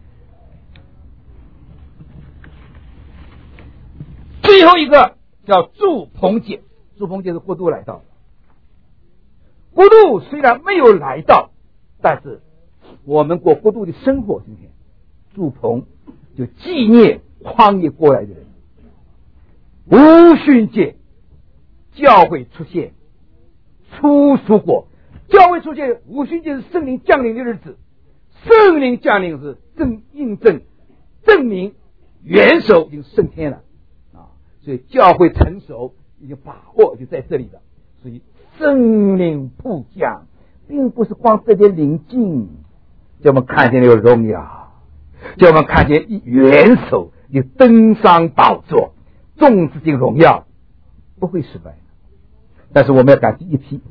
最后一个叫祝棚节，祝棚节是国度来到，国度虽然没有来到，但是我们过国度的生活。今天祝棚就纪念旷野过来的人。五旬节教会出现初熟果，教会出现五旬节是圣灵降临的日子，圣灵降临是证印证证明元首已经升天了啊，所以教会成熟已经把握就在这里了。所以圣灵普降并不是光这些灵境叫我们看见有荣耀，叫我们看见元首有登上宝座，众子的荣耀不会失败。但是我们要感激一批，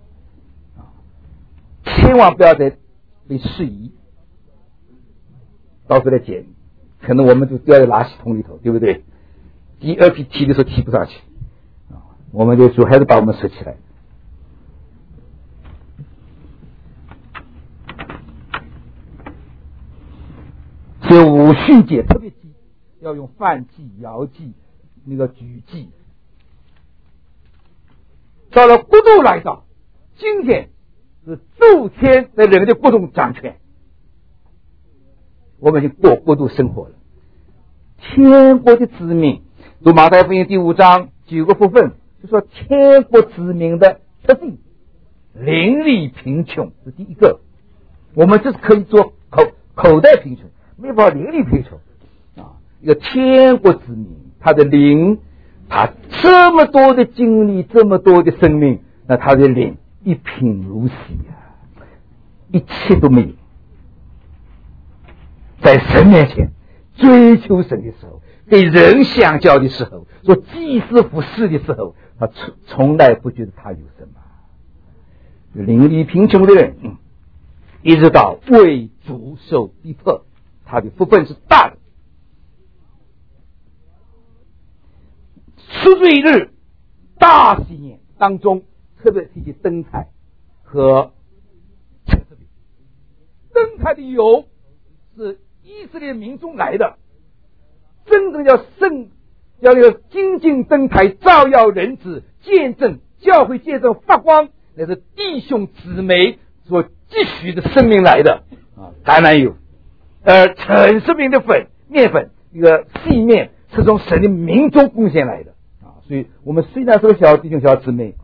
千万不要再被适宜，到时候来捡，可能我们就掉在垃圾桶里头，对不对？第二批提的时候提不上去，我们就说还是把我们收起来。所以五旬节特别记，要用饭祭、摇祭、那个举祭。到了国度来到，今天是诸天在人的国度掌权，我们已经过国度生活了。天国的子民，读马太福音第五章九个部分，就说天国子民的特性，邻里贫穷是第一个。我们这是可以做口口袋贫穷，没办法邻里贫穷啊。一个天国子民，他的灵，他这么多的经历，这么多的生命，那他的灵一贫如洗啊，一切都没有。在神面前追求神的时候，跟人相交的时候，做祭司服侍的时候，他从从来不觉得他有什么。邻里贫穷的人，嗯，一直到为主受逼迫，他的福分是大的。赎罪日大喜年当中，特别提起灯台和橙子饼。灯台的油是以色列民众来的，真正要圣，要有精进灯台照耀人子，见证教会见证发光，那是弟兄姊妹所积蓄的生命来的啊，橄榄油，而橙色饼的粉面粉一个细面是从神的民中贡献来的啊，所以我们虽然是个小弟兄小姊妹，